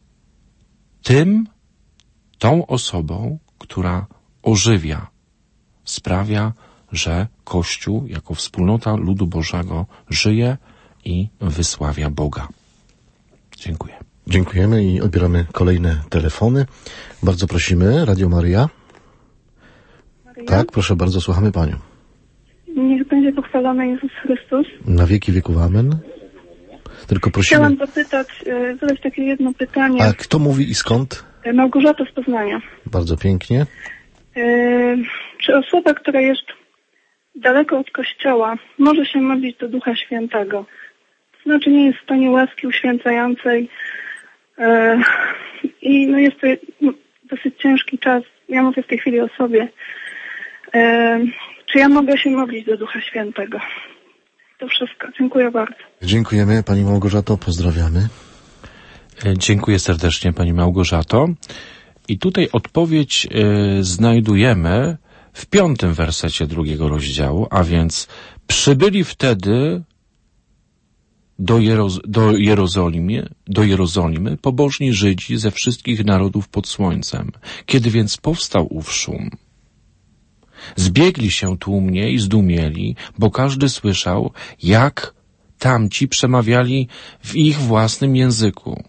tym, tą osobą, która ożywia, sprawia, że Kościół jako wspólnota ludu Bożego żyje i wysławia Boga. Dziękuję. Dziękujemy i odbieramy kolejne telefony. Bardzo prosimy, Radio Maryja. Maryja? Tak, proszę bardzo, słuchamy Panią. Niech będzie pochwalony Jezus Chrystus. Na wieki wieków amen. Tylko prosimy... Chciałam zapytać, e, zadać takie jedno pytanie. A kto mówi i skąd? E, Małgorzata z Poznania. Bardzo pięknie. E, czy osoba, która jest daleko od Kościoła, może się modlić do Ducha Świętego? To znaczy nie jest w stanie łaski uświęcającej e, i no jest to dosyć ciężki czas. Ja mówię w tej chwili o sobie. E, czy ja mogę się modlić do Ducha Świętego? To wszystko. Dziękuję bardzo. Dziękujemy Pani Małgorzato, pozdrawiamy. Dziękuję serdecznie Pani Małgorzato. I tutaj odpowiedź y, znajdujemy w piątym wersecie drugiego rozdziału, a więc przybyli wtedy do, Jeroz- do, Jerozolimy, do Jerozolimy pobożni Żydzi ze wszystkich narodów pod słońcem. Kiedy więc powstał ów szum, zbiegli się tłumnie i zdumieli, bo każdy słyszał, jak tamci przemawiali w ich własnym języku.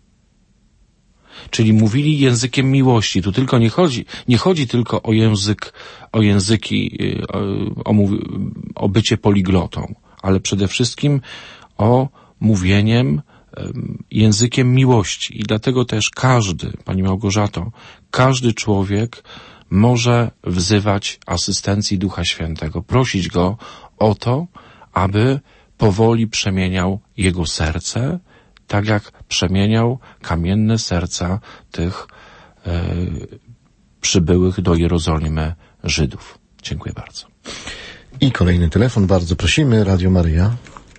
Czyli mówili językiem miłości. Tu tylko nie chodzi, nie chodzi tylko o język, o języki, o, o, o bycie poliglotą, ale przede wszystkim o mówieniem językiem miłości. I dlatego też każdy, Pani Małgorzato, każdy człowiek może wzywać asystencji Ducha Świętego, prosić Go o to, aby powoli przemieniał jego serce, tak jak przemieniał kamienne serca tych e, przybyłych do Jerozolimy Żydów. Dziękuję bardzo. I kolejny telefon, bardzo prosimy, Radio Maryja.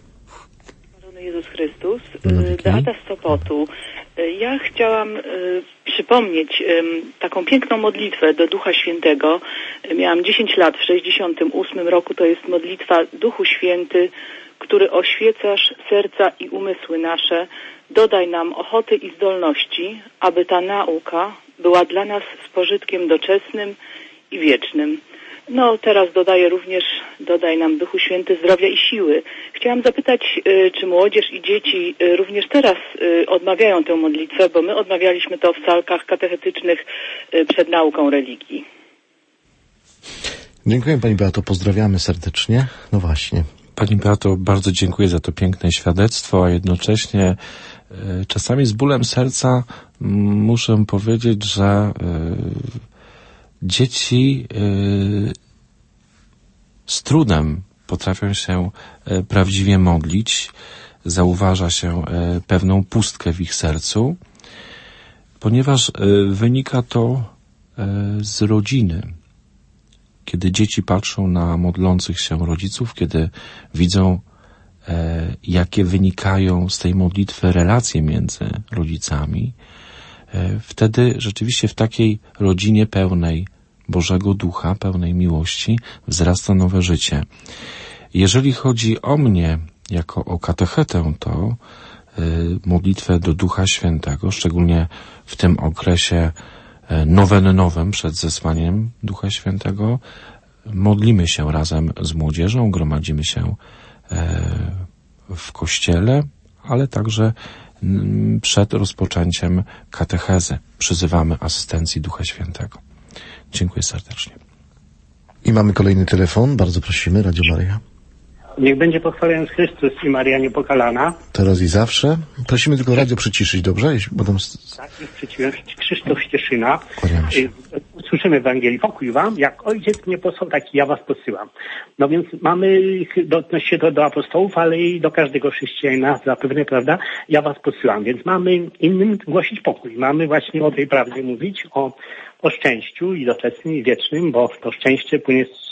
Jezus Chrystus, Beata z Sopotu. Ja chciałam y, przypomnieć y, taką piękną modlitwę do Ducha Świętego. Miałam dziesięć lat, w sześćdziesiątym ósmym roku. To jest modlitwa Duchu Święty, który oświecasz serca i umysły nasze. Dodaj nam ochoty i zdolności, aby ta nauka była dla nas z pożytkiem doczesnym i wiecznym. No, teraz dodaję również, dodaj nam Duchu Święty zdrowia i siły. Chciałam zapytać, y, czy młodzież i dzieci y, również teraz y, odmawiają tę modlitwę, bo my odmawialiśmy to w salkach katechetycznych y, przed nauką religii. Dziękuję Pani Beato, pozdrawiamy serdecznie. No właśnie. Pani Beato, bardzo dziękuję za to piękne świadectwo, a jednocześnie y, czasami z bólem serca m, muszę powiedzieć, że y, dzieci y, z trudem potrafią się y, prawdziwie modlić. Zauważa się y, pewną pustkę w ich sercu, ponieważ y, wynika to y, z rodziny. Kiedy dzieci patrzą na modlących się rodziców, kiedy widzą, e, jakie wynikają z tej modlitwy relacje między rodzicami, e, wtedy rzeczywiście w takiej rodzinie pełnej Bożego Ducha, pełnej miłości wzrasta nowe życie. Jeżeli chodzi o mnie, jako o katechetę, to e, modlitwę do Ducha Świętego, szczególnie w tym okresie nowennowym przed zesłaniem Ducha Świętego, modlimy się razem z młodzieżą, gromadzimy się w kościele, ale także przed rozpoczęciem katechezy przyzywamy asystencji Ducha Świętego. Dziękuję serdecznie. I mamy kolejny telefon, bardzo prosimy, Radio Maryja. Niech będzie pochwalony Chrystus i Maria Niepokalana. Teraz i zawsze. Prosimy tylko radio przyciszyć, dobrze? Bo tam... Tak, już przyciszyłem. Krzysztof Ścieszyna. Kłaniamy się. Słyszymy w Ewangelii: pokój wam, jak ojciec mnie posłał, tak i ja was posyłam. No więc mamy, odnosi się to do apostołów, ale i do każdego chrześcijanina zapewne, prawda? Ja was posyłam, więc mamy innym głosić pokój. Mamy właśnie o tej prawdzie mówić, o, o szczęściu i doczesnym, i wiecznym, bo to szczęście płynie z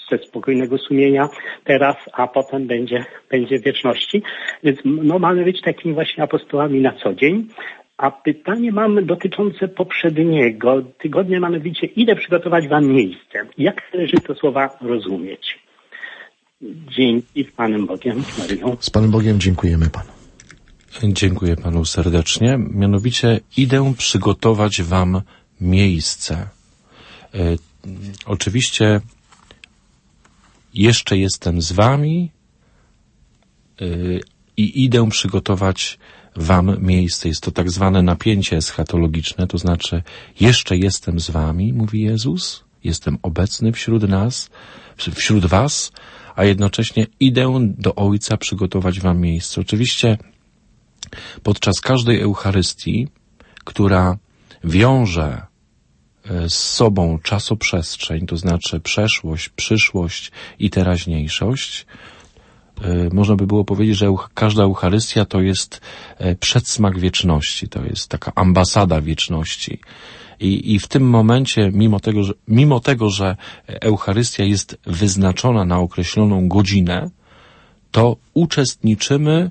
ze spokojnego sumienia teraz, a potem będzie, będzie w wieczności. Więc no, mamy być takimi właśnie apostołami na co dzień. A pytanie mam dotyczące poprzedniego tygodnia, mianowicie idę przygotować wam miejsce. Jak należy te słowa rozumieć? Dzięki z Panem Bogiem, Maryją. Z Panem Bogiem dziękujemy Panu. Dziękuję Panu serdecznie. Mianowicie idę przygotować wam miejsce. E, oczywiście jeszcze jestem z wami e, i idę przygotować wam miejsce. Jest to tak zwane napięcie eschatologiczne, to znaczy jeszcze jestem z wami, mówi Jezus, jestem obecny wśród nas, wśród was, a jednocześnie idę do Ojca przygotować wam miejsce. Oczywiście podczas każdej Eucharystii, która wiąże z sobą czasoprzestrzeń, to znaczy przeszłość, przyszłość i teraźniejszość, można by było powiedzieć, że każda Eucharystia to jest przedsmak wieczności, to jest taka ambasada wieczności. I, i w tym momencie, mimo tego, że, mimo tego, że Eucharystia jest wyznaczona na określoną godzinę, to uczestniczymy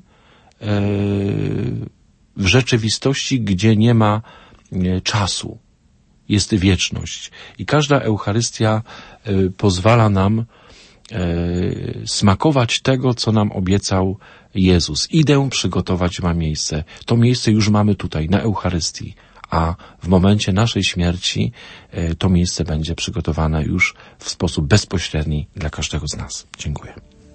w rzeczywistości, gdzie nie ma czasu. Jest wieczność. I każda Eucharystia pozwala nam smakować tego, co nam obiecał Jezus. Idę przygotować wam miejsce. To miejsce już mamy tutaj, na Eucharystii. A w momencie naszej śmierci to miejsce będzie przygotowane już w sposób bezpośredni dla każdego z nas. Dziękuję.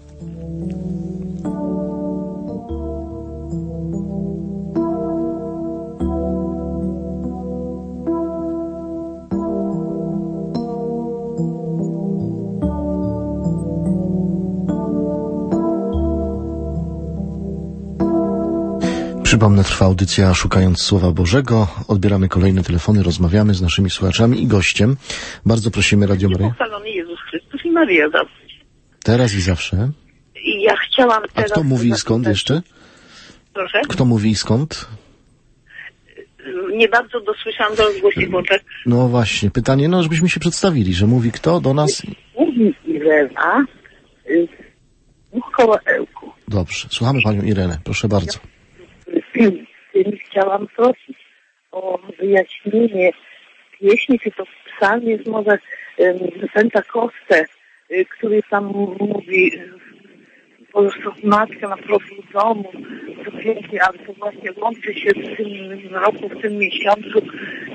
Przypomnę, trwa audycja Szukając Słowa Bożego. Odbieramy kolejne telefony, rozmawiamy z naszymi słuchaczami i gościem. Bardzo prosimy Radio Maryja. Pochwalony Jezus Chrystus i Maryja zawsze. Teraz i zawsze. I ja chciałam teraz... A kto mówi i skąd jeszcze? Proszę? Kto mówi i skąd? Nie bardzo dosłyszałam do rozgłośni włączek. No właśnie, pytanie, no żebyśmy się przedstawili, że mówi kto do nas? Mówi Irena z dwóch koła Ełku. Dobrze, słuchamy Panią Irenę, proszę bardzo. Chciałam prosić o wyjaśnienie pieśni, czy to w psalmie jest może Pentakostę, który tam mówi po prostu matka na progu domu, to pięknie, ale to właśnie łączy się w tym roku, w tym miesiącu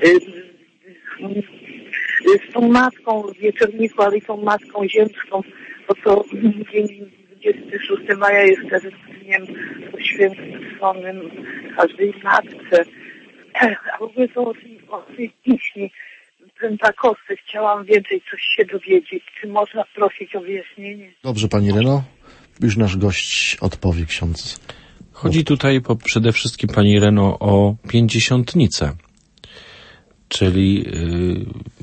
z tą matką w wieczorniku, ale i tą matką ziemską, bo to dzień dwudziestego szóstego maja jest wtedy dniem poświęconym każdej matce. A w ogóle to o tej pieśni Pentakosty chciałam więcej coś się dowiedzieć. Czy można prosić o wyjaśnienie? Dobrze, Pani Ireno. Już nasz gość odpowie, ksiądz. Chodzi tutaj po, przede wszystkim, Pani Ireno, o pięćdziesiątnicę. Czyli yy,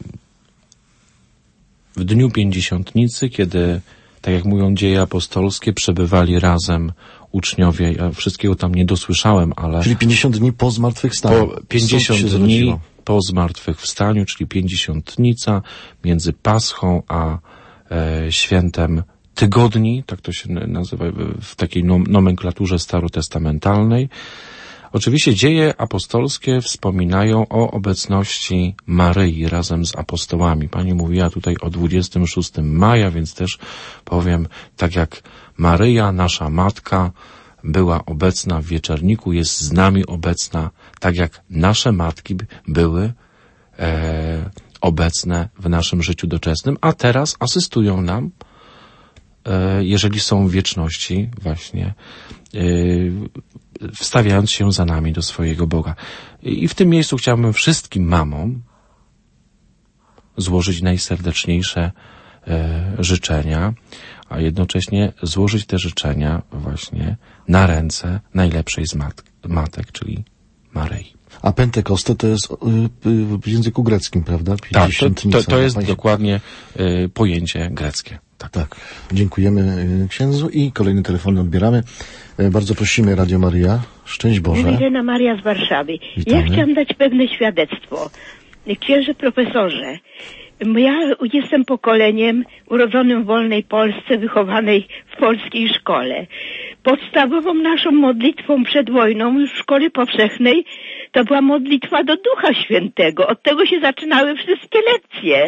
w dniu pięćdziesiątnicy, kiedy, tak jak mówią dzieje apostolskie, przebywali razem uczniowie. Ja wszystkiego tam nie dosłyszałem, ale... Czyli pięćdziesiąt dni po zmartwychwstaniu. Po pięćdziesiąt dni po zmartwychwstaniu, czyli pięćdziesiątnica między Paschą a e, świętem tygodni, tak to się nazywa w takiej nomenklaturze starotestamentalnej. Oczywiście dzieje apostolskie wspominają o obecności Maryi razem z apostołami. Pani mówiła tutaj o dwudziestego szóstego maja, więc też powiem, tak jak Maryja, nasza Matka, była obecna w wieczorniku, jest z nami obecna, tak jak nasze matki były e, obecne w naszym życiu doczesnym, a teraz asystują nam, e, jeżeli są w wieczności właśnie, e, wstawiając się za nami do swojego Boga. I w tym miejscu chciałbym wszystkim mamom złożyć najserdeczniejsze e, życzenia, a jednocześnie złożyć te życzenia właśnie na ręce najlepszej z mat- matek, czyli Maryi. A Pentekoste to jest y, w języku greckim, prawda? Tak, to, to, to jest dokładnie y, pojęcie greckie. Tak. tak. Dziękujemy y, księdzu i kolejny telefon odbieramy. Y, bardzo prosimy Radio Maryja. Szczęść Boże. Irena Maria z Warszawy. Witamy. Ja chciałam dać pewne świadectwo. Księże profesorze, Ja jestem pokoleniem urodzonym w wolnej Polsce, wychowanej w polskiej szkole. Podstawową naszą modlitwą przed wojną już w szkole powszechnej to była modlitwa do Ducha Świętego. Od tego się zaczynały wszystkie lekcje.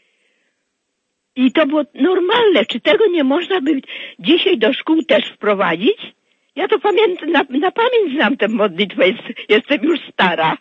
I to było normalne. Czy tego nie można by dzisiaj do szkół też wprowadzić? Ja to pamiętam, na, na pamięć znam tę modlitwę, jest, jestem już stara.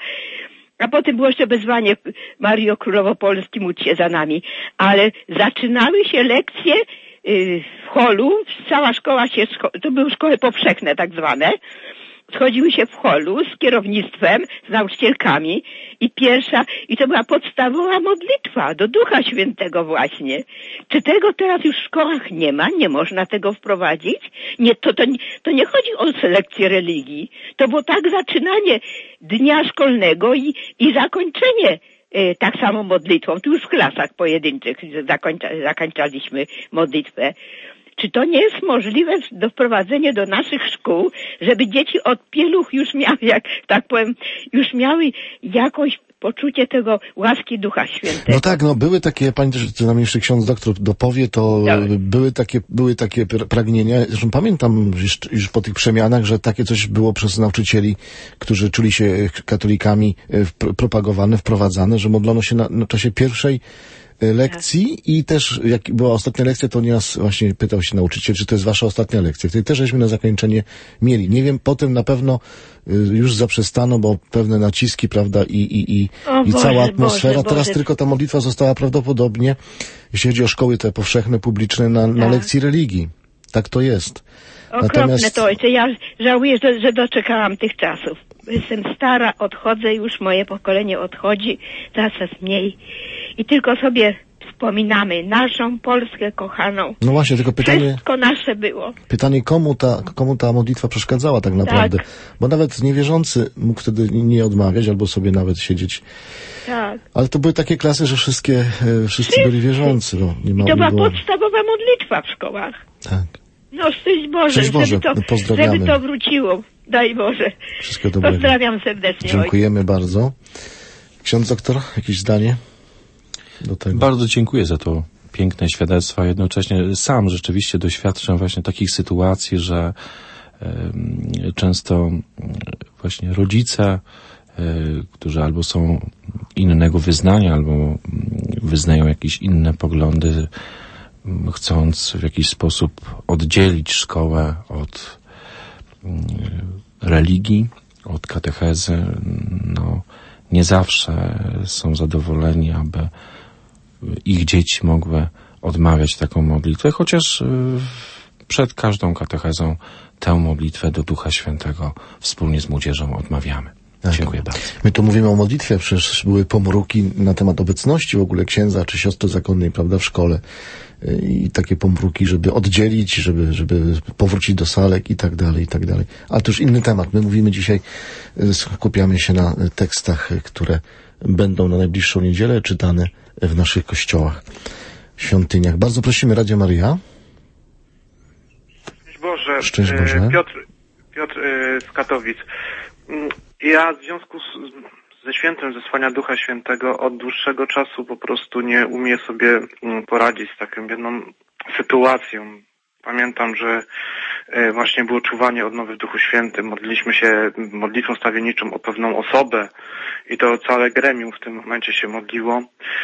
A potem było jeszcze wezwanie Mario Królowo Polski, módl się za nami. Ale zaczynały się lekcje yy, w holu, cała szkoła się, to były szkoły powszechne tak zwane, schodziły się w holu z kierownictwem, z nauczycielkami i pierwsza, i to była podstawowa modlitwa do Ducha Świętego właśnie. Czy tego teraz już w szkołach nie ma? Nie można tego wprowadzić? Nie, to, to, to nie chodzi o selekcję religii. To było tak zaczynanie dnia szkolnego i, i zakończenie e, tak samo modlitwą. Tu już w klasach pojedynczych zakończa, zakończaliśmy modlitwę. Czy to nie jest możliwe do wprowadzenia do naszych szkół, żeby dzieci od pieluch już miały, jak tak powiem, już miały jakąś poczucie tego łaski Ducha Świętego? No tak, no były takie, pani też, co nam jeszcze ksiądz doktor dopowie, to tak. były takie, były takie pragnienia. Zresztą pamiętam już, już po tych przemianach, że takie coś było przez nauczycieli, którzy czuli się katolikami, propagowane, wprowadzane, że modlono się na, na czasie pierwszej lekcji i też, jak była ostatnia lekcja, to nieraz właśnie pytał się nauczyciel, czy to jest wasza ostatnia lekcja. Wtedy też żeśmy na zakończenie mieli. Nie wiem, potem na pewno już zaprzestano, bo pewne naciski, prawda, i, i, i, o i Boże, cała atmosfera. Boże, Teraz Boże. tylko ta modlitwa została prawdopodobnie, jeśli chodzi o szkoły te powszechne, publiczne, na, na tak. lekcji religii. Tak to jest. Okropne Natomiast... to, ojcze. Ja żałuję, że, że doczekałam tych czasów. Jestem stara, odchodzę już, moje pokolenie odchodzi, coraz mniej. I tylko sobie wspominamy naszą Polskę kochaną. No właśnie, tylko pytanie... Wszystko nasze było. Pytanie, komu ta, komu ta modlitwa przeszkadzała tak naprawdę? Tak. Bo nawet niewierzący mógł wtedy nie odmawiać, albo sobie nawet siedzieć. Tak. Ale to były takie klasy, że wszystkie, e, wszyscy, wszyscy byli wierzący. No, nie I to była było... podstawowa modlitwa w szkołach. Tak. No szczęść Boże, Szczęść Boże. żeby, to, No, pozdrawiamy. żeby to wróciło. Daj Boże. Wszystkiego dobrego. Pozdrawiam serdecznie. Dziękujemy ojciec. bardzo. Ksiądz doktor, jakieś zdanie do tego? Bardzo dziękuję za to piękne świadectwo, a jednocześnie sam rzeczywiście doświadczam właśnie takich sytuacji, że y, często y, właśnie rodzice, y, którzy albo są innego wyznania, albo y, wyznają jakieś inne poglądy, y, chcąc w jakiś sposób oddzielić szkołę od y, religii, od katechezy, no nie zawsze są zadowoleni, aby ich dzieci mogły odmawiać taką modlitwę, chociaż przed każdą katechezą tę modlitwę do Ducha Świętego wspólnie z młodzieżą odmawiamy. Tak. Dziękuję bardzo. My tu mówimy o modlitwie, przecież były pomruki na temat obecności w ogóle księdza czy siostry zakonnej, prawda, w szkole. I takie pomruki, żeby oddzielić, żeby, żeby powrócić do salek i tak dalej, i tak dalej. Ale to już inny temat. My mówimy dzisiaj, skupiamy się na tekstach, które będą na najbliższą niedzielę czytane w naszych kościołach, świątyniach. Bardzo prosimy, Radio Maryja. Szczęść Boże. Szczęść Boże. Piotr, Piotr z Katowic. Ja w związku z, ze świętem zesłania Ducha Świętego od dłuższego czasu po prostu nie umiem sobie poradzić z taką jedną sytuacją. Pamiętam, że właśnie było czuwanie odnowy w Duchu Świętym. Modliliśmy się modlitwą stawienniczą o pewną osobę i to całe gremium w tym momencie się modliło.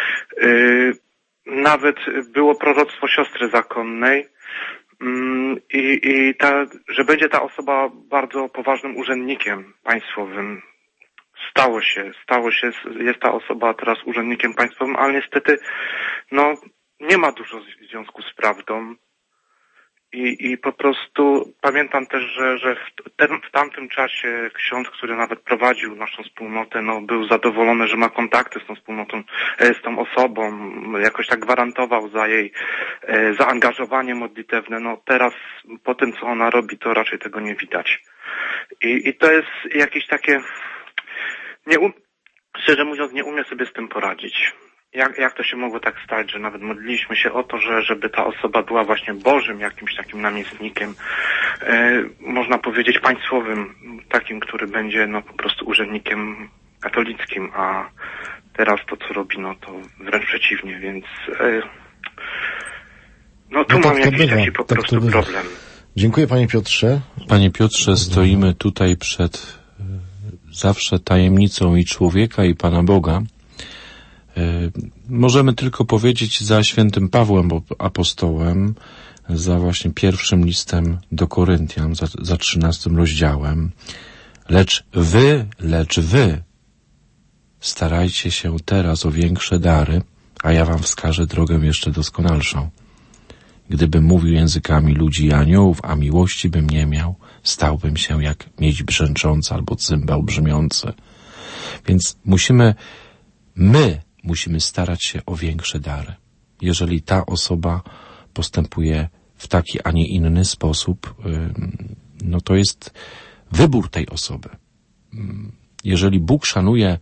Nawet było proroctwo siostry zakonnej i, i ta, że będzie ta osoba bardzo poważnym urzędnikiem państwowym. Stało się, stało się, jest ta osoba teraz urzędnikiem państwowym, ale niestety no nie ma dużo w związku z prawdą. I, i po prostu pamiętam też, że, że w, ten, w tamtym czasie ksiądz, który nawet prowadził naszą wspólnotę, no był zadowolony, że ma kontakty z tą wspólnotą, z tą osobą, jakoś tak gwarantował za jej e, zaangażowanie modlitewne. No teraz po tym, co ona robi, to raczej tego nie widać. I, i to jest jakieś takie, nie um, szczerze mówiąc, nie umiem sobie z tym poradzić. Jak, jak to się mogło tak stać, że nawet modliliśmy się o to, że żeby ta osoba była właśnie Bożym jakimś takim namiestnikiem, e, można powiedzieć państwowym, takim, który będzie no po prostu urzędnikiem katolickim, a teraz to, co robi, no to wręcz przeciwnie, więc e, no tu No tak mam to jakiś bywa, taki po tak to prostu bywa. problem. Dziękuję panie Piotrze. Panie Piotrze, stoimy tutaj przed e, zawsze tajemnicą i człowieka, i Pana Boga. E, możemy tylko powiedzieć za świętym Pawłem apostołem, za właśnie pierwszym listem do Koryntian, za, za trzynastym rozdziałem. Lecz wy, lecz wy starajcie się teraz o większe dary, a ja wam wskażę drogę jeszcze doskonalszą. Gdybym mówił językami ludzi i aniołów, a miłości bym nie miał, stałbym się jak miedź brzęcząca albo cymbał brzmiący. Więc musimy, my musimy starać się o większe dary. Jeżeli ta osoba postępuje w taki, a nie inny sposób, no to jest wybór tej osoby. Jeżeli Bóg szanuje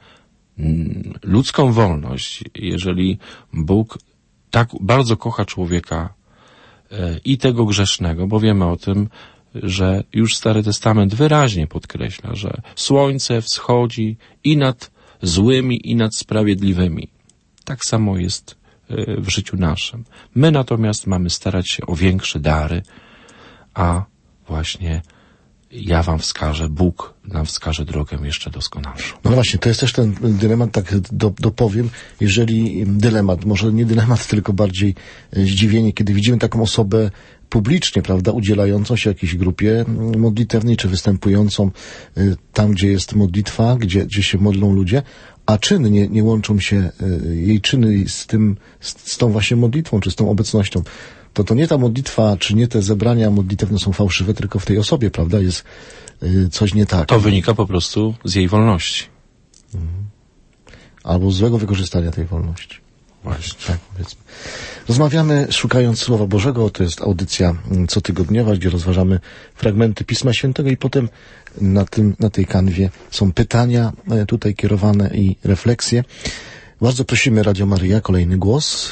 ludzką wolność, jeżeli Bóg tak bardzo kocha człowieka i tego grzesznego, bo wiemy o tym, że już Stary Testament wyraźnie podkreśla, że słońce wschodzi i nad złymi, i nad sprawiedliwymi. Tak samo jest w życiu naszym. My natomiast mamy starać się o większe dary, a właśnie ja wam wskażę, Bóg nam wskaże drogę jeszcze doskonalszą. No właśnie, to jest też ten dylemat, tak do, dopowiem, jeżeli dylemat, może nie dylemat, tylko bardziej zdziwienie, kiedy widzimy taką osobę publicznie, prawda, udzielającą się jakiejś grupie modlitewnej, czy występującą tam, gdzie jest modlitwa, gdzie, gdzie się modlą ludzie, a czyny nie, nie łączą się, jej czyny z tym, z, z tą właśnie modlitwą, czy z tą obecnością. To to nie ta modlitwa, czy nie te zebrania modlitewne są fałszywe, tylko w tej osobie, prawda, jest y, coś nie tak. To wynika po prostu z jej wolności. Mhm. Albo z złego wykorzystania tej wolności. Właśnie. Tak, powiedzmy. Rozmawiamy szukając Słowa Bożego, to jest audycja cotygodniowa, gdzie rozważamy fragmenty Pisma Świętego i potem na tym, na tej kanwie są pytania tutaj kierowane i refleksje. Bardzo prosimy Radio Maryja, kolejny głos.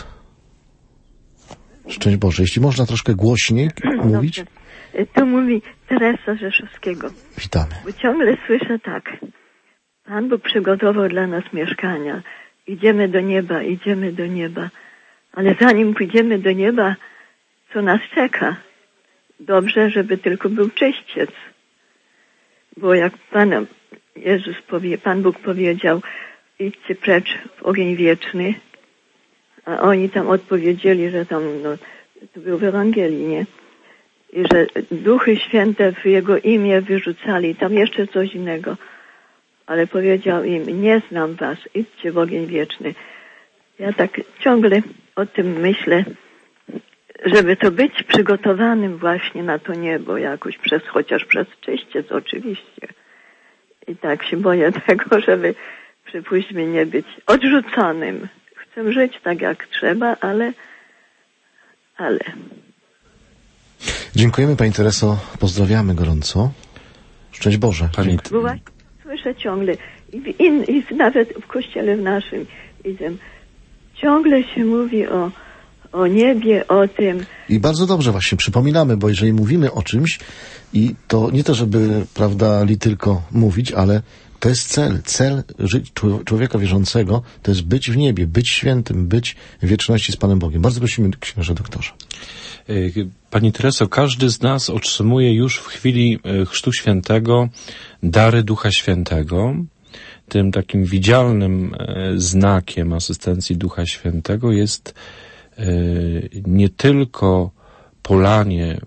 Szczęść Boże, jeśli można troszkę głośniej mówić. Dobrze. Tu mówi Teresa Rzeszowskiego. Witamy. Bo ciągle słyszę tak. Pan Bóg przygotował dla nas mieszkania. Idziemy do nieba, idziemy do nieba. Ale zanim pójdziemy do nieba, co nas czeka? Dobrze, żeby tylko był czyściec. Bo jak Pan Jezus powie, Pan Bóg powiedział, idźcie precz w ogień wieczny, a oni tam odpowiedzieli, że tam, no, to było w Ewangelii, nie? I że duchy święte w Jego imię wyrzucali, tam jeszcze coś innego. Ale powiedział im, nie znam was, idźcie w ogień wieczny. Ja tak ciągle o tym myślę, żeby to być przygotowanym właśnie na to niebo jakoś, przez, chociaż przez czyściec oczywiście. I tak się boję tego, żeby przypuśćmy nie być odrzuconym. Chcę żyć tak jak trzeba, ale, ale. Dziękujemy Pani Tereso, pozdrawiamy gorąco. Szczęść Boże. Pani... Bo właśnie słyszę ciągle i, w in, i nawet w kościele w naszym idę, ciągle się mówi o, o niebie, o tym. I bardzo dobrze właśnie przypominamy, bo jeżeli mówimy o czymś i to nie to, żeby, prawda, li tylko mówić, ale to jest cel. Cel ży- człowieka wierzącego to jest być w niebie, być świętym, być w wieczności z Panem Bogiem. Bardzo prosimy, księże doktorze. Pani Tereso, każdy z nas otrzymuje już w chwili Chrztu Świętego dary Ducha Świętego. Tym takim widzialnym znakiem asystencji Ducha Świętego jest nie tylko polanie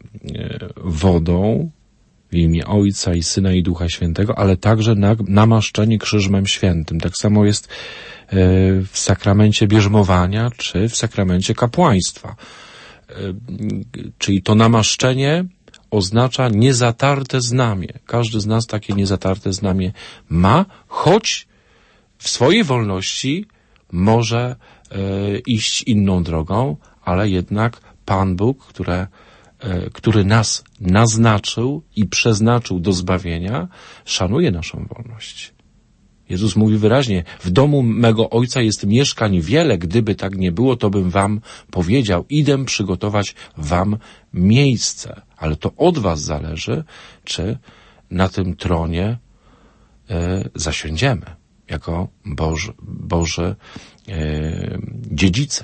wodą w imię Ojca i Syna i Ducha Świętego, ale także namaszczenie Krzyżmem Świętym. Tak samo jest w sakramencie bierzmowania czy w sakramencie kapłaństwa. Czyli to namaszczenie oznacza niezatarte znamie. Każdy z nas takie niezatarte znamie ma, choć w swojej wolności może e, iść inną drogą, ale jednak Pan Bóg, które, e, który nas naznaczył i przeznaczył do zbawienia, szanuje naszą wolność. Jezus mówi wyraźnie, w domu mego Ojca jest mieszkań wiele, gdyby tak nie było, to bym wam powiedział, idę przygotować wam miejsce. Ale to od was zależy, czy na tym tronie e, zasiądziemy. jako Boże, Boże e, dziedzice.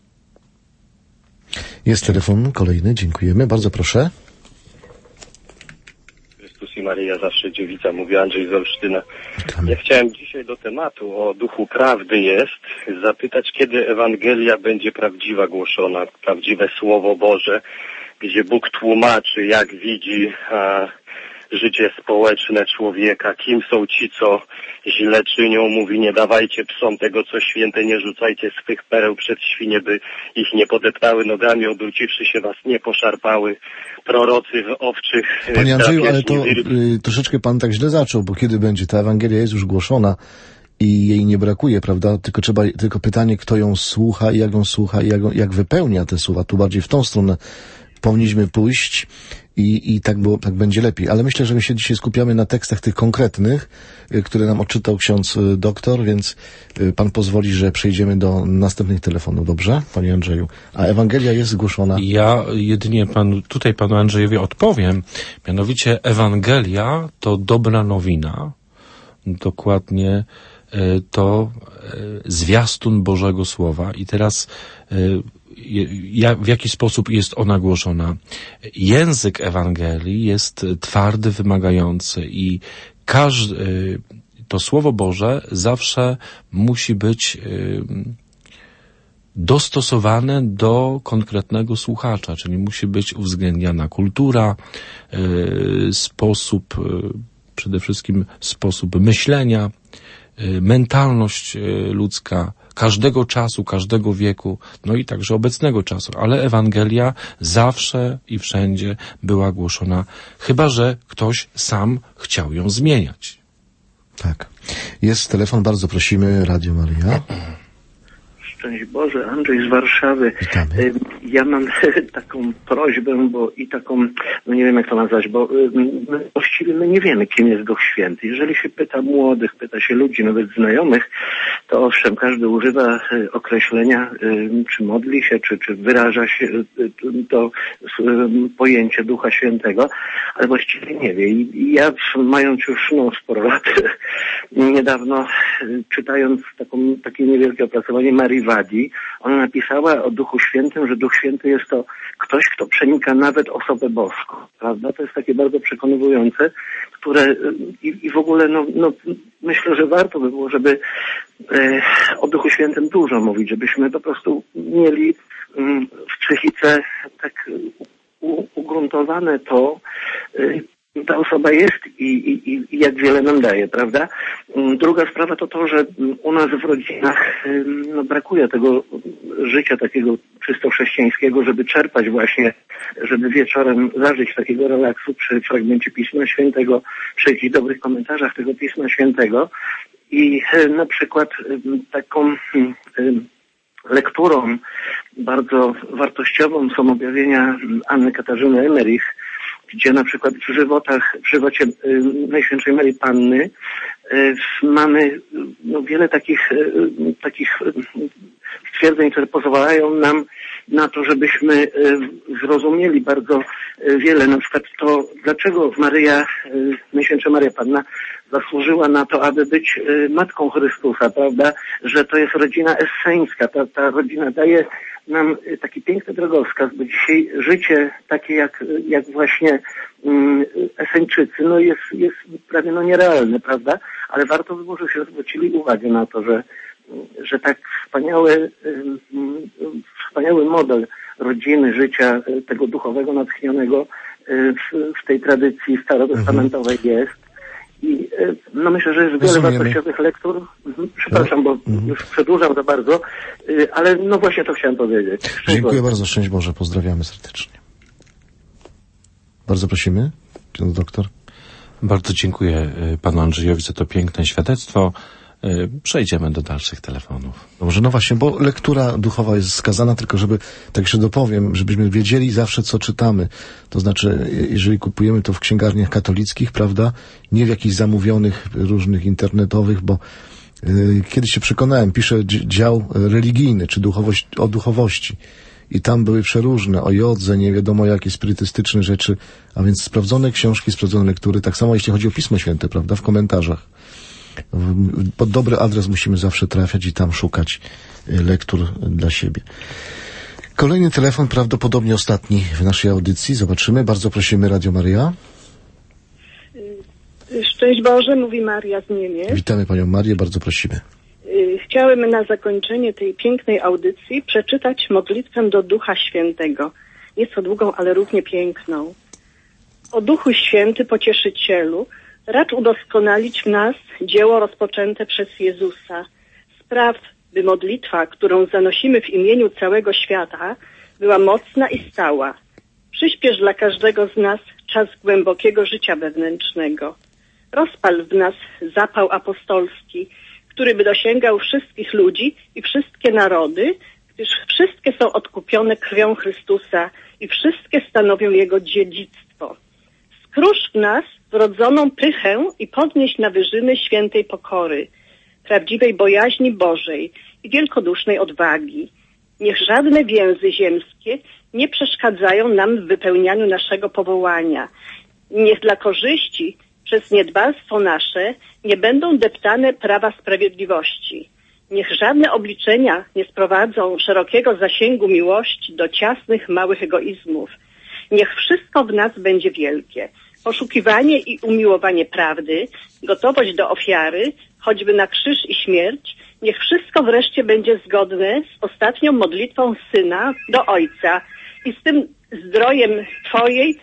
Jest telefon kolejny, dziękujemy. Bardzo proszę. Chrystus i Maryja, zawsze dziewica, mówi Andrzej z Olsztyna. Ja chciałem dzisiaj do tematu o duchu prawdy jest zapytać, kiedy Ewangelia będzie prawdziwa głoszona, prawdziwe Słowo Boże, gdzie Bóg tłumaczy, jak widzi a, życie społeczne człowieka, kim są ci, co źle czynią, mówi nie dawajcie psom tego, co święte, nie rzucajcie swych pereł przed świnie, by ich nie podeptały nogami, obróciwszy się was nie poszarpały, prorocy w owczych... Panie Andrzeju, ale to y, troszeczkę pan tak źle zaczął, bo kiedy będzie? Ta Ewangelia jest już głoszona i jej nie brakuje, prawda? Tylko trzeba, tylko pytanie, kto ją słucha i jak ją słucha i jak, jak wypełnia te słowa. Tu bardziej w tą stronę powinniśmy pójść i, i tak, było, tak będzie lepiej. Ale myślę, że my się dzisiaj skupiamy na tekstach tych konkretnych, y, które nam odczytał ksiądz y, doktor, więc y, pan pozwoli, że przejdziemy do następnych telefonów, dobrze, panie Andrzeju? A Ewangelia jest zgłoszona. Ja jedynie panu, tutaj panu Andrzejowi odpowiem. Mianowicie Ewangelia to dobra nowina. Dokładnie y, to y, zwiastun Bożego Słowa. I teraz y, Ja, w jaki sposób jest ona głoszona? Język Ewangelii jest twardy, wymagający i każdy, to Słowo Boże zawsze musi być dostosowane do konkretnego słuchacza, czyli musi być uwzględniana kultura, sposób, przede wszystkim sposób myślenia, mentalność ludzka, każdego czasu, każdego wieku, no i także obecnego czasu. Ale Ewangelia zawsze i wszędzie była głoszona, chyba że ktoś sam chciał ją zmieniać. Tak. Jest telefon, bardzo prosimy, Radio Maryja. Szczęść Boże, Andrzej z Warszawy. Witamy. Ja mam taką prośbę, bo i taką, no nie wiem jak to nazwać, bo my właściwie my nie wiemy, kim jest Duch Święty. Jeżeli się pyta młodych, pyta się ludzi, nawet znajomych, to owszem, każdy używa określenia, czy modli się, czy, czy wyraża się to pojęcie Ducha Świętego, ale właściwie nie wie. I ja, mając już no, sporo lat, niedawno czytając taką, takie niewielkie opracowanie Marii Wadi, ona napisała o Duchu Świętym, że Duch Święty jest to ktoś, kto przenika nawet osobę boską, prawda? To jest takie bardzo przekonywujące, które i, i w ogóle no, no, myślę, że warto by było, żeby e, o Duchu Świętym dużo mówić, żebyśmy po prostu mieli mm, w psychice tak u, ugruntowane to, e, ta osoba jest i, i, i jak wiele nam daje, prawda? Druga sprawa to to, że u nas w rodzinach no, brakuje tego życia takiego czysto chrześcijańskiego, żeby czerpać właśnie, żeby wieczorem zażyć takiego relaksu przy fragmencie Pisma Świętego, przy jakichś dobrych komentarzach tego Pisma Świętego i na przykład taką lekturą bardzo wartościową są objawienia Anny Katarzyny Emmerich, gdzie na przykład w żywotach, w żywocie y, Najświętszej Maryi Panny y, mamy no, wiele takich, y, takich y, stwierdzeń, które pozwalają nam na to, żebyśmy y, zrozumieli bardzo y, wiele. Na przykład to, dlaczego Maryja, y, Najświętsza Maria Panna zasłużyła na to, aby być y, Matką Chrystusa, prawda? Że to jest rodzina esseńska. Ta, ta rodzina daje nam taki piękny drogowskaz, bo dzisiaj życie takie jak, jak właśnie um, Eseńczycy, no jest, jest prawie no nierealne, prawda? Ale warto by było, żebyśmy zwrócili uwagę na to, że, że tak wspaniały, um, wspaniały model rodziny, życia tego duchowego, natchnionego w, w tej tradycji starotestamentowej mhm. jest. I no myślę, że jest wiele Rozumiemy. wartościowych lektur. Mhm. Przepraszam, bo mhm. już przedłużam za bardzo, ale no właśnie to chciałem powiedzieć. Szczęść Dziękuję Boże. bardzo, szczęść Boże, pozdrawiamy serdecznie. Bardzo prosimy, ksiądz doktor. Bardzo dziękuję panu Andrzejowi za to piękne świadectwo. Przejdziemy do dalszych telefonów. Dobrze, no właśnie, bo lektura duchowa jest skazana, tylko żeby, tak jeszcze dopowiem, żebyśmy wiedzieli zawsze, co czytamy. To znaczy, jeżeli kupujemy to w księgarniach katolickich, prawda, nie w jakichś zamówionych, różnych internetowych, bo yy, kiedyś się przekonałem, piszę dział religijny, czy duchowość, o duchowości. I tam były przeróżne, o jodze, nie wiadomo jakie spirytystyczne rzeczy, a więc sprawdzone książki, sprawdzone lektury, tak samo jeśli chodzi o Pismo Święte, prawda, w komentarzach. Pod dobry adres musimy zawsze trafiać i tam szukać lektur dla siebie. Kolejny telefon, prawdopodobnie ostatni w naszej audycji. Zobaczymy. Bardzo prosimy, Radio Maryja. Szczęść Boże, mówi Maria z Niemiec. Witamy Panią Marię, bardzo prosimy. Chciałem na zakończenie tej pięknej audycji przeczytać modlitwę do Ducha Świętego. Nieco długą, ale równie piękną. O Duchu Święty, Pocieszycielu, racz udoskonalić w nas dzieło rozpoczęte przez Jezusa. Spraw, by modlitwa, którą zanosimy w imieniu całego świata, była mocna i stała. Przyspiesz dla każdego z nas czas głębokiego życia wewnętrznego. Rozpal w nas zapał apostolski, który by dosięgał wszystkich ludzi i wszystkie narody, gdyż wszystkie są odkupione krwią Chrystusa i wszystkie stanowią Jego dziedzictwo. Skróż w nas wrodzoną pychę i podnieś na wyżyny świętej pokory, prawdziwej bojaźni Bożej i wielkodusznej odwagi. Niech żadne więzy ziemskie nie przeszkadzają nam w wypełnianiu naszego powołania. Niech dla korzyści przez niedbalstwo nasze nie będą deptane prawa sprawiedliwości. Niech żadne obliczenia nie sprowadzą szerokiego zasięgu miłości do ciasnych, małych egoizmów. Niech wszystko w nas będzie wielkie. Poszukiwanie i umiłowanie prawdy, gotowość do ofiary, choćby na krzyż i śmierć, niech wszystko wreszcie będzie zgodne z ostatnią modlitwą Syna do Ojca i z tym zdrojem Twojej...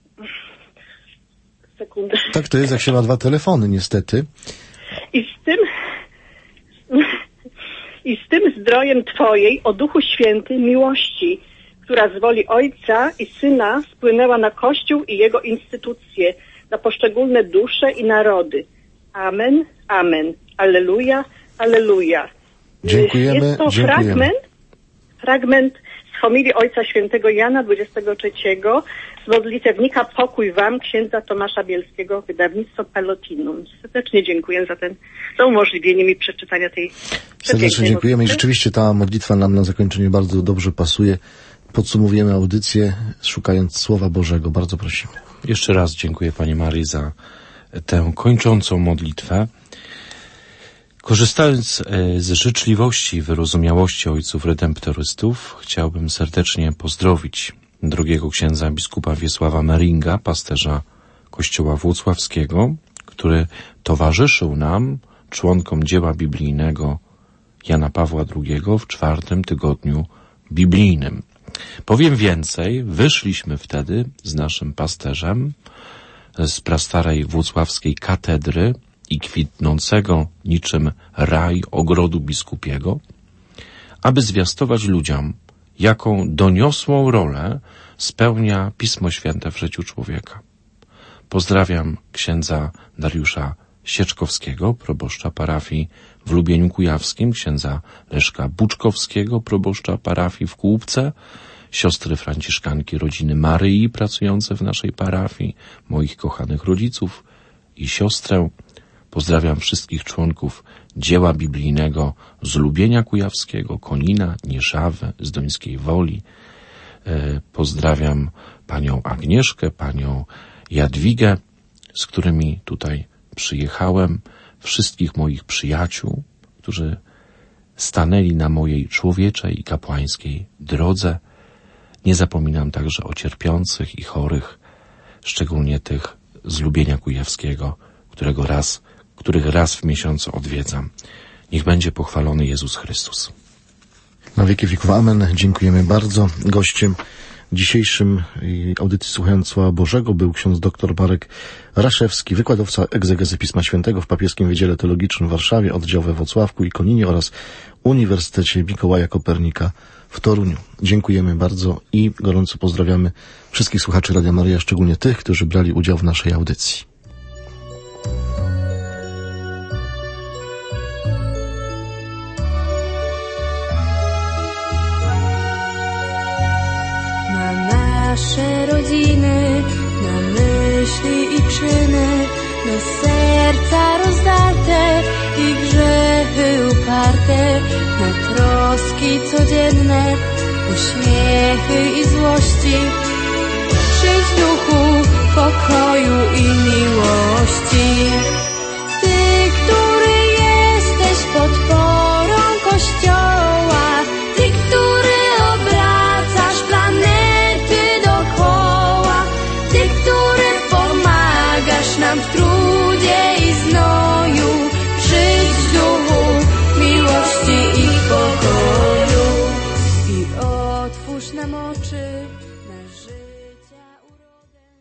Sekundę. Tak to jest, jak się ma dwa telefony, niestety. I z tym... I z tym zdrojem Twojej, o Duchu Święty, miłości, która z woli Ojca i Syna spłynęła na Kościół i jego instytucje, na poszczególne dusze i narody. Amen, amen. Alleluja, alleluja. Dziękujemy, Jest to dziękujemy. fragment, fragment z homilii Ojca Świętego Jana dwudziestego trzeciego z modlitewnika Pokój Wam księdza Tomasza Bielskiego, wydawnictwo Pallotinum. Serdecznie dziękuję za ten, za umożliwienie mi przeczytania tej Serdecznie dziękujemy modlitwy. i rzeczywiście ta modlitwa nam na zakończenie bardzo dobrze pasuje. Podsumowujemy audycję, szukając Słowa Bożego. Bardzo prosimy. Jeszcze raz dziękuję Pani Marii za tę kończącą modlitwę. Korzystając z życzliwości i wyrozumiałości ojców redemptorystów, chciałbym serdecznie pozdrowić drogiego księdza biskupa Wiesława Meringa, pasterza Kościoła Włocławskiego, który towarzyszył nam, członkom dzieła biblijnego Jana Pawła drugiego w czwartym tygodniu biblijnym. Powiem więcej, wyszliśmy wtedy z naszym pasterzem z prastarej włocławskiej katedry i kwitnącego niczym raj ogrodu biskupiego, aby zwiastować ludziom, jaką doniosłą rolę spełnia Pismo Święte w życiu człowieka. Pozdrawiam księdza Dariusza Sieczkowskiego, proboszcza parafii w Lubieniu Kujawskim, księdza Leszka Buczkowskiego, proboszcza parafii w Kółbce, siostry franciszkanki rodziny Maryi pracujące w naszej parafii, moich kochanych rodziców i siostrę. Pozdrawiam wszystkich członków dzieła biblijnego z Lubienia Kujawskiego, Konina, Nieszawy, Zdońskiej Woli. Pozdrawiam panią Agnieszkę, panią Jadwigę, z którymi tutaj przyjechałem, wszystkich moich przyjaciół, którzy stanęli na mojej człowieczej i kapłańskiej drodze. Nie zapominam także o cierpiących i chorych, szczególnie tych z Lubienia Kujawskiego, którego raz, których raz w miesiącu odwiedzam. Niech będzie pochwalony Jezus Chrystus. Na wieki wieków amen. Dziękujemy bardzo. Gościem dzisiejszym audycji Słuchając Słowa Bożego był ksiądz dr Marek Raszewski, wykładowca egzegezy Pisma Świętego w Papieskim Wydziale Teologicznym w Warszawie, oddział we Włocławku i Koninie oraz Uniwersytecie Mikołaja Kopernika w Toruniu. Dziękujemy bardzo i gorąco pozdrawiamy wszystkich słuchaczy Radia Maryja, szczególnie tych, którzy brali udział w naszej audycji. Na nasze rodziny, na myśli i czyny, na serca rozdarte i grzechy uparte, na troski codzienne, uśmiechy i złości. Przyjdź duchu pokoju i miłości. Ty, który oczy na życie.